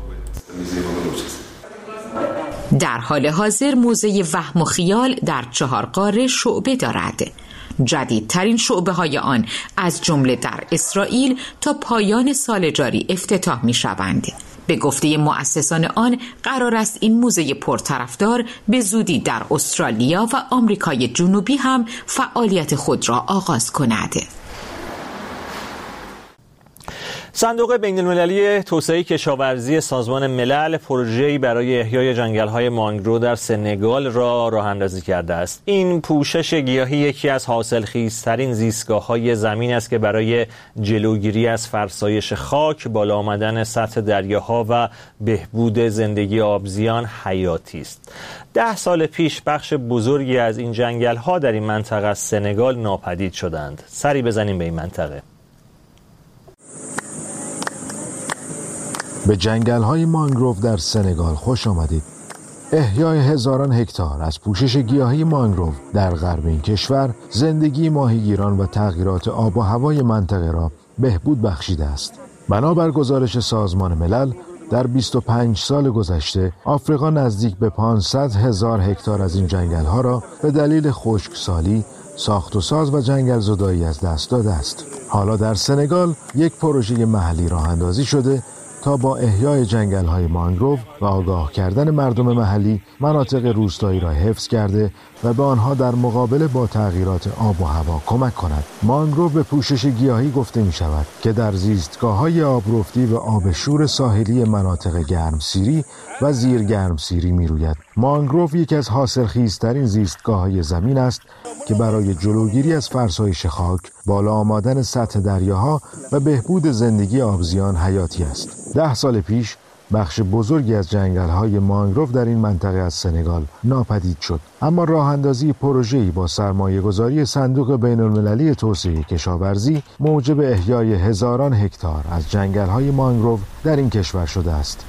در حال حاضر موزه وهم و خیال در 4 قاره شعبه دارد. جدیدترین شعبه‌های آن از جمله در اسرائیل تا پایان سال جاری افتتاح می‌شوند. به گفته مؤسسان آن قرار است این موزه پرطرفدار به زودی در استرالیا و آمریکای جنوبی هم فعالیت خود را آغاز کند. صندوق بین‌المللی توسعه کشاورزی سازمان ملل پروژه‌ای برای احیای جنگل‌های مانگرو در سنگال را راه‌اندازی کرده است. این پوشش گیاهی یکی از حاصلخیزترین زیستگاه‌های زمین است که برای جلوگیری از فرسایش خاک، بالا آمدن سطح دریاها و بهبود زندگی آبزیان حیاتی است. 10 سال پیش بخش بزرگی از این جنگل‌ها در این منطقه از سنگال ناپدید شدند. سری بزنیم به این منطقه. به جنگل‌های مانگروو در سنگال خوش آمدید. احیای هزاران هکتار از پوشش گیاهی مانگروو در غرب این کشور زندگی ماهیگیران و تغییرات آب و هوای منطقه را بهبود بخشیده است. بنابر گزارش سازمان ملل در 25 سال گذشته آفریقا نزدیک به 500,000 هکتار از این جنگل‌ها را به دلیل خشکسالی، ساخت و ساز و جنگل زدایی از دست داده است. حالا در سنگال یک پروژه محلی راه اندازی شده تا با احیای جنگل‌های مانگروو و آگاه کردن مردم محلی مناطق روستایی را حفظ کرده و به آنها در مقابله با تغییرات آب و هوا کمک کند. مانگروو به پوشش گیاهی گفته می شود که در زیستگاه‌های آبرفتی و آب شور ساحلی مناطق گرمسیری و زیر گرمسیری می روید. مانگروو یکی از حاصلخیزترین زیستگاه‌های زمین است که برای جلوگیری از فرسایش خاک، بالا آمدن سطح دریاها و بهبود زندگی آبزیان حیاتی است. 10 سال پیش بخش بزرگی از جنگل‌های مانگروو در این منطقه از سنگال ناپدید شد، اما راه اندازی پروژه‌ای با سرمایه‌گذاری صندوق بین‌المللی توسعه کشاورزی موجب احیای هزاران هکتار از جنگل‌های مانگروو در این کشور شده است.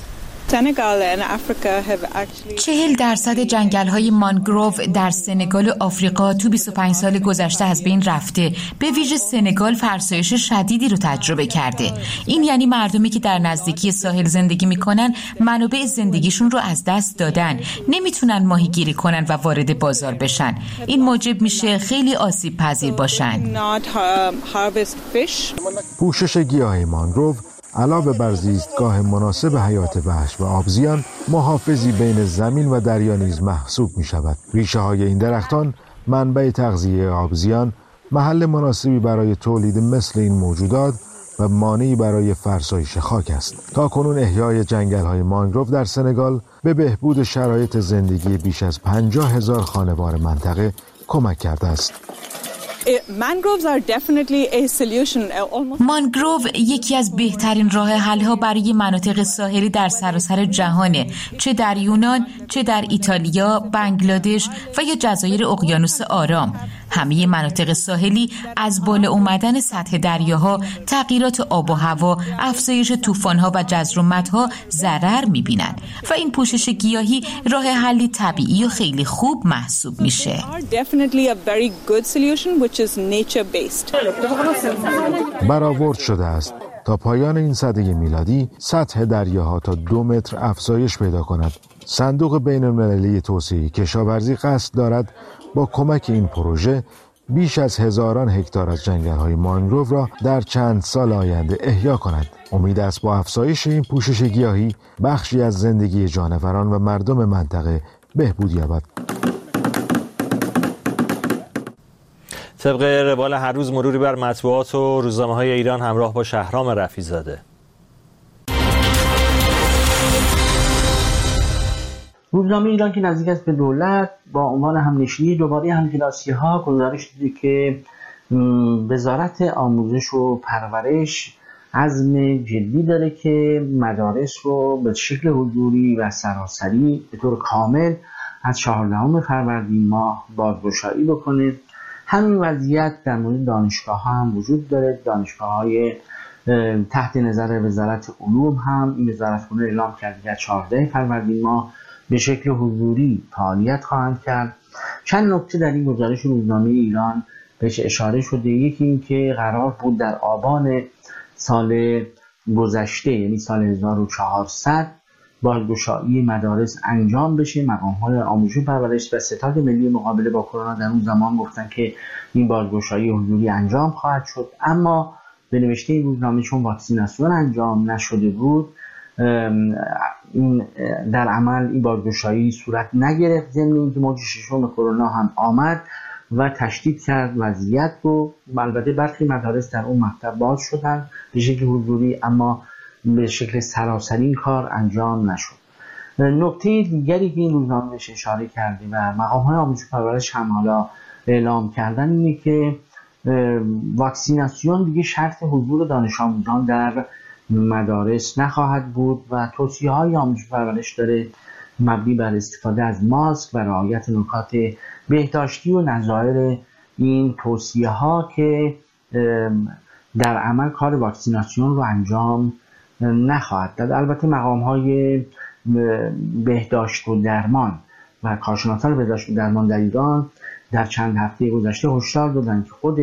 40% جنگل‌های مانگروو در سنگال و آفریقا تو 25 سال گذشته از بین رفته. به ویژه سنگال فرسایش شدیدی رو تجربه کرده. این یعنی مردمی که در نزدیکی ساحل زندگی می‌کنن منابع زندگیشون رو از دست دادن. نمیتونن ماهیگیری کنن و وارد بازار بشن. این موجب میشه خیلی آسیب پذیر باشن. پوشش گیاهی مانگروو علاوه بر زیستگاه مناسب حیات وحش و آبزیان، محافظی بین زمین و دریا نیز محسوب می شود. ریشه های این درختان منبع تغذیه آبزیان، محل مناسبی برای تولید مثل این موجودات و مانعی برای فرسایش خاک است. تا کنون احیای جنگل های مانگروو در سنگال به بهبود شرایط زندگی بیش از 50,000 خانوار منطقه کمک کرده است. مانگروو یکی از بهترین راه حل‌ها برای مناطق ساحلی در سراسر جهانه، چه در یونان، چه در ایتالیا، بنگلادش و یا جزایر اقیانوس آرام. همه مناطق ساحلی از بالا اومدن سطح دریاها، تغییرات آب و هوا، افزایش طوفان‌ها و جزر و مدها ضرر می‌بینن و این پوشش گیاهی راه حلی طبیعی و خیلی خوب محسوب میشه. برآورد شده است تا پایان این سده میلادی سطح دریاها تا 2 متر افزایش پیدا کند. صندوق بین‌المللی توسعه کشاورزی قصد دارد با کمک این پروژه بیش از هزاران هکتار از جنگل‌های مانگروو را در چند سال آینده احیا کند. امید است با افزایش این پوشش گیاهی بخشی از زندگی جانوران و مردم منطقه بهبود یابد. طبق روال هر روز مروری بر مطبوعات و روزنامه‌های ایران همراه با شهرام رفیع‌زاده. روزنامه ایران که نزدیک است به دولت با عنوان همنشینی دوباره همکلاسی‌ها گزارش داده که وزارت آموزش و پرورش عزم جدی داره که مدارس رو به شکل حضوری و سراسری به طور کامل از 14 فروردین ماه بازگشایی بکنه. همین وضعیت در مورد دانشگاه ها هم وجود داره. دانشگاه های تحت نظر وزارت علوم هم این وزارتخونه اعلام کرده که 14 فروردین ماه به شکل حضوری فعالیت خواهند کرد. چند نکته در این گزارش روزنامه ایران بهش اشاره شده. یکی این که قرار بود در آبان سال گذشته یعنی سال 1400 بازگشایی مدارس انجام بشه. مقام‌های آموزش و پرورش و ستاد ملی مقابله با کرونا در اون زمان گفتن که این بازگشایی حضوری انجام خواهد شد، اما به نوشته این روزنامه چون واکسیناسیون انجام نشده بود در عمل این بازگشایی صورت نگرفت. ضمن اینکه موج ششم کرونا هم آمد و تشدید کرد وضعیت رو. البته برخی مدارس در اون مقطع باز شدن به شکل حضوری، اما به شکل سراسری این کار انجام نشد. نکته دیگری که این روزنامه بهش اشاره کرده و مقام‌های آموزش پرورش هم حالا اعلام کردن اینه که واکسیناسیون دیگه شرط حضور دانش آموزان در مدارس نخواهد بود و توصیه‌های آموزش پرورش داره مبنی بر استفاده از ماسک و رعایت نکات بهداشتی و نظایر این توصیه‌ها که در عمل کار واکسیناسیون رو انجام نخواهد داد. البته مقام‌های بهداشت و درمان و کارشناسان بهداشت و درمان در ایران در چند هفته گذشته هشدار دادن که خود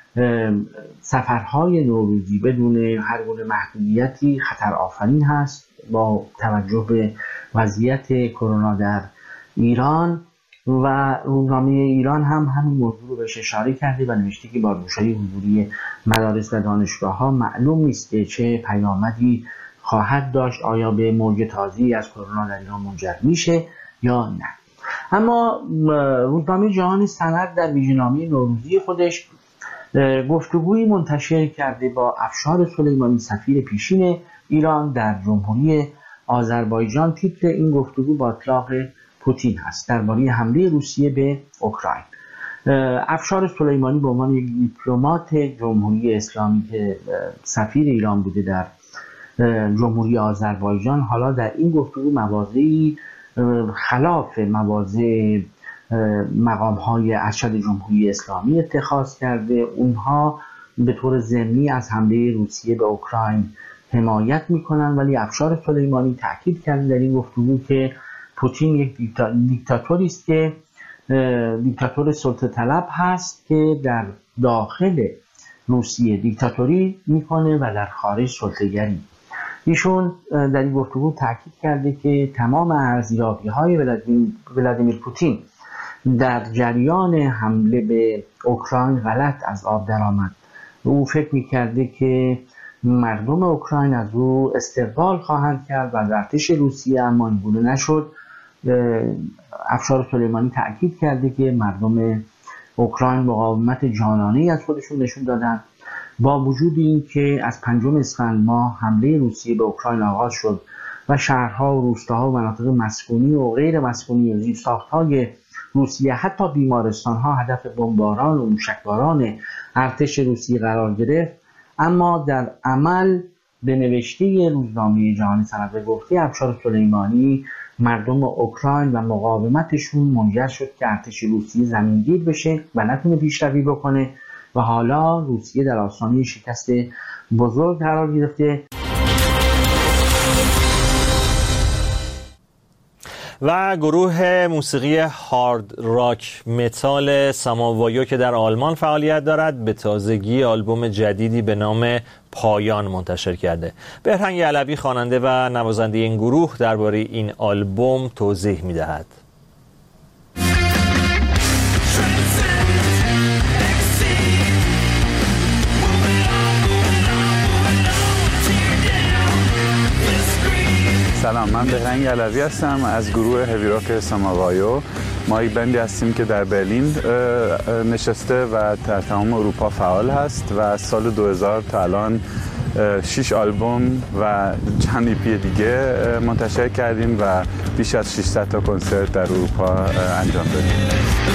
سفرهای نوروزی بدون هر گونه محدودیتی خطر آفرین هست با توجه به وضعیت کرونا در ایران. و روزنامه ایران هم همین موضوع رو بهش اشاره کرده و نوشته که با گشایی حضوری مدارس و دانشگاه‌ها معلوم نیست که چه پیامدی خواهد داشت، آیا به موج تازه‌ای از کرونا در ایران منجر میشه یا نه. اما روزنامه جهان سند در ویژه‌نامه نوروزی خودش گفتگویی منتشر کرده با افشار سلیمانی سفیر پیشین ایران در جمهوری آذربایجان. تیتر این گفتگو با اطلاق پوتین هست درباره حمله روسیه به اوکراین. افشار سلیمانی به عنوان یک دیپلمات جمهوری اسلامی که سفیر ایران بوده در جمهوری آذربایجان حالا در این گفتگو مواضعی خلاف مواضع مقام‌های ارشد جمهوری اسلامی اتخاذ کرده. اونها به طور ضمنی از حمله روسیه به اوکراین حمایت میکنن، ولی افشار سلیمانی تاکید کرده در این گفتگو که پوتین یک دیکتاتوری است که دیکتاتور سلطه طلب هست که در داخل روسیه دیکتاتوری میکنه و در خارج سلطه‌گری. ایشون در این گفتگو تاکید کرده که تمام ارزیابی‌های ولادیمیر پوتین در جریان حمله به اوکراین غلط از آب درآمد. او فکر می‌کرده که مردم اوکراین از او استقبال خواهند کرد و از ارتش روسیه، اما این گونه نشد. افشار سلیمانی تاکید کرده که مردم اوکراین مقاومت جانانه‌ای از خودشون نشون دادن. با وجود این که از 5 اسفند ماه حمله روسیه به اوکراین آغاز شد و شهرها و روستاها و مناطق مسکونی و غیر مسکونی و زیرساخت‌های روسیه حتی بیمارستان‌ها هدف بمباران و موشکباران ارتش روسیه قرار گرفت، اما در عمل به نوشته روزنامه جهان سند و گفته افشار سلیمانی مردم اوکراین و مقاومتشون منجر شد که ارتش روسیه زمینگیر بشه و نتونه پیشروی بکنه و حالا روسیه در آستانه شکست بزرگ قرار گرفته. و گروه موسیقی هارد راک متال ساماوایو که در آلمان فعالیت دارد به تازگی آلبوم جدیدی به نام پایان منتشر کرده. بهرنگ علوی خواننده و نوازنده این گروه درباره این آلبوم توضیح می‌دهد. سلام، من بهرنگ علوی هستم از گروه هوی راک ساماوایو. ما یک بندی هستیم که در برلین نشسته و در تمام اروپا فعال هست و از سال 2000 تا الان 6 آلبوم و چند ایپی دیگه منتشر کردیم و بیش از 600 تا کنسرت در اروپا انجام دادیم.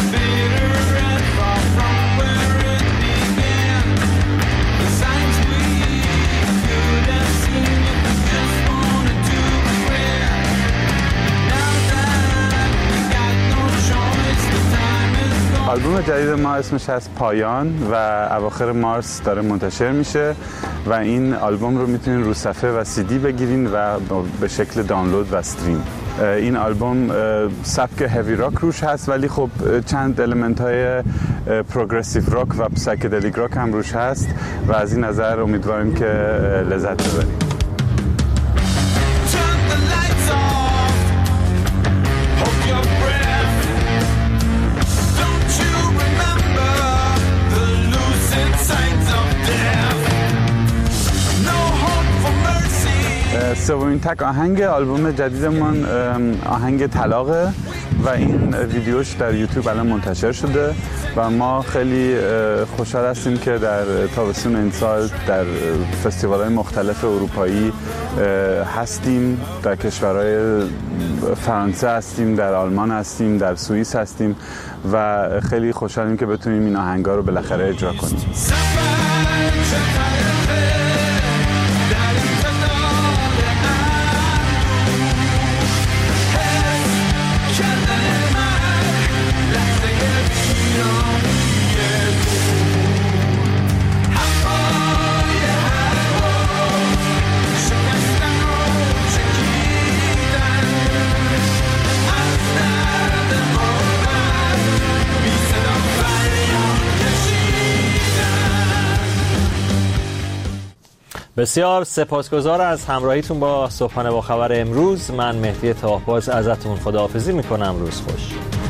آلبوم جدید ما اسمش هست پایان و اواخر مارس داره منتشر میشه و این آلبوم رو میتونین رو صفحه و CD بگیرین و به شکل دانلود و استریم. این آلبوم سبک هوی راک روش هست، ولی خب چند المنت های پروگرسیو راک و سایکدلیک راک هم روش هست و از این نظر امیدواریم که لذت ببریم. سومین تک آهنگ آلبوم جدیدمون آهنگ طلاقه و این ویدیوش در یوتیوب الان منتشر شده و ما خیلی خوشحال هستیم که در تابستون این سال در فستیوال‌های مختلف اروپایی هستیم. در کشورهای فرانسه هستیم، در آلمان هستیم، در سوئیس هستیم و خیلی خوشحالیم که بتونیم این آهنگا رو بالاخره اجرا کنیم. بسیار سپاسگزار از همراهیتون با صبحانه با خبر امروز. من مهدی تاهباز ازتون خداحافظی میکنم. روز خوش.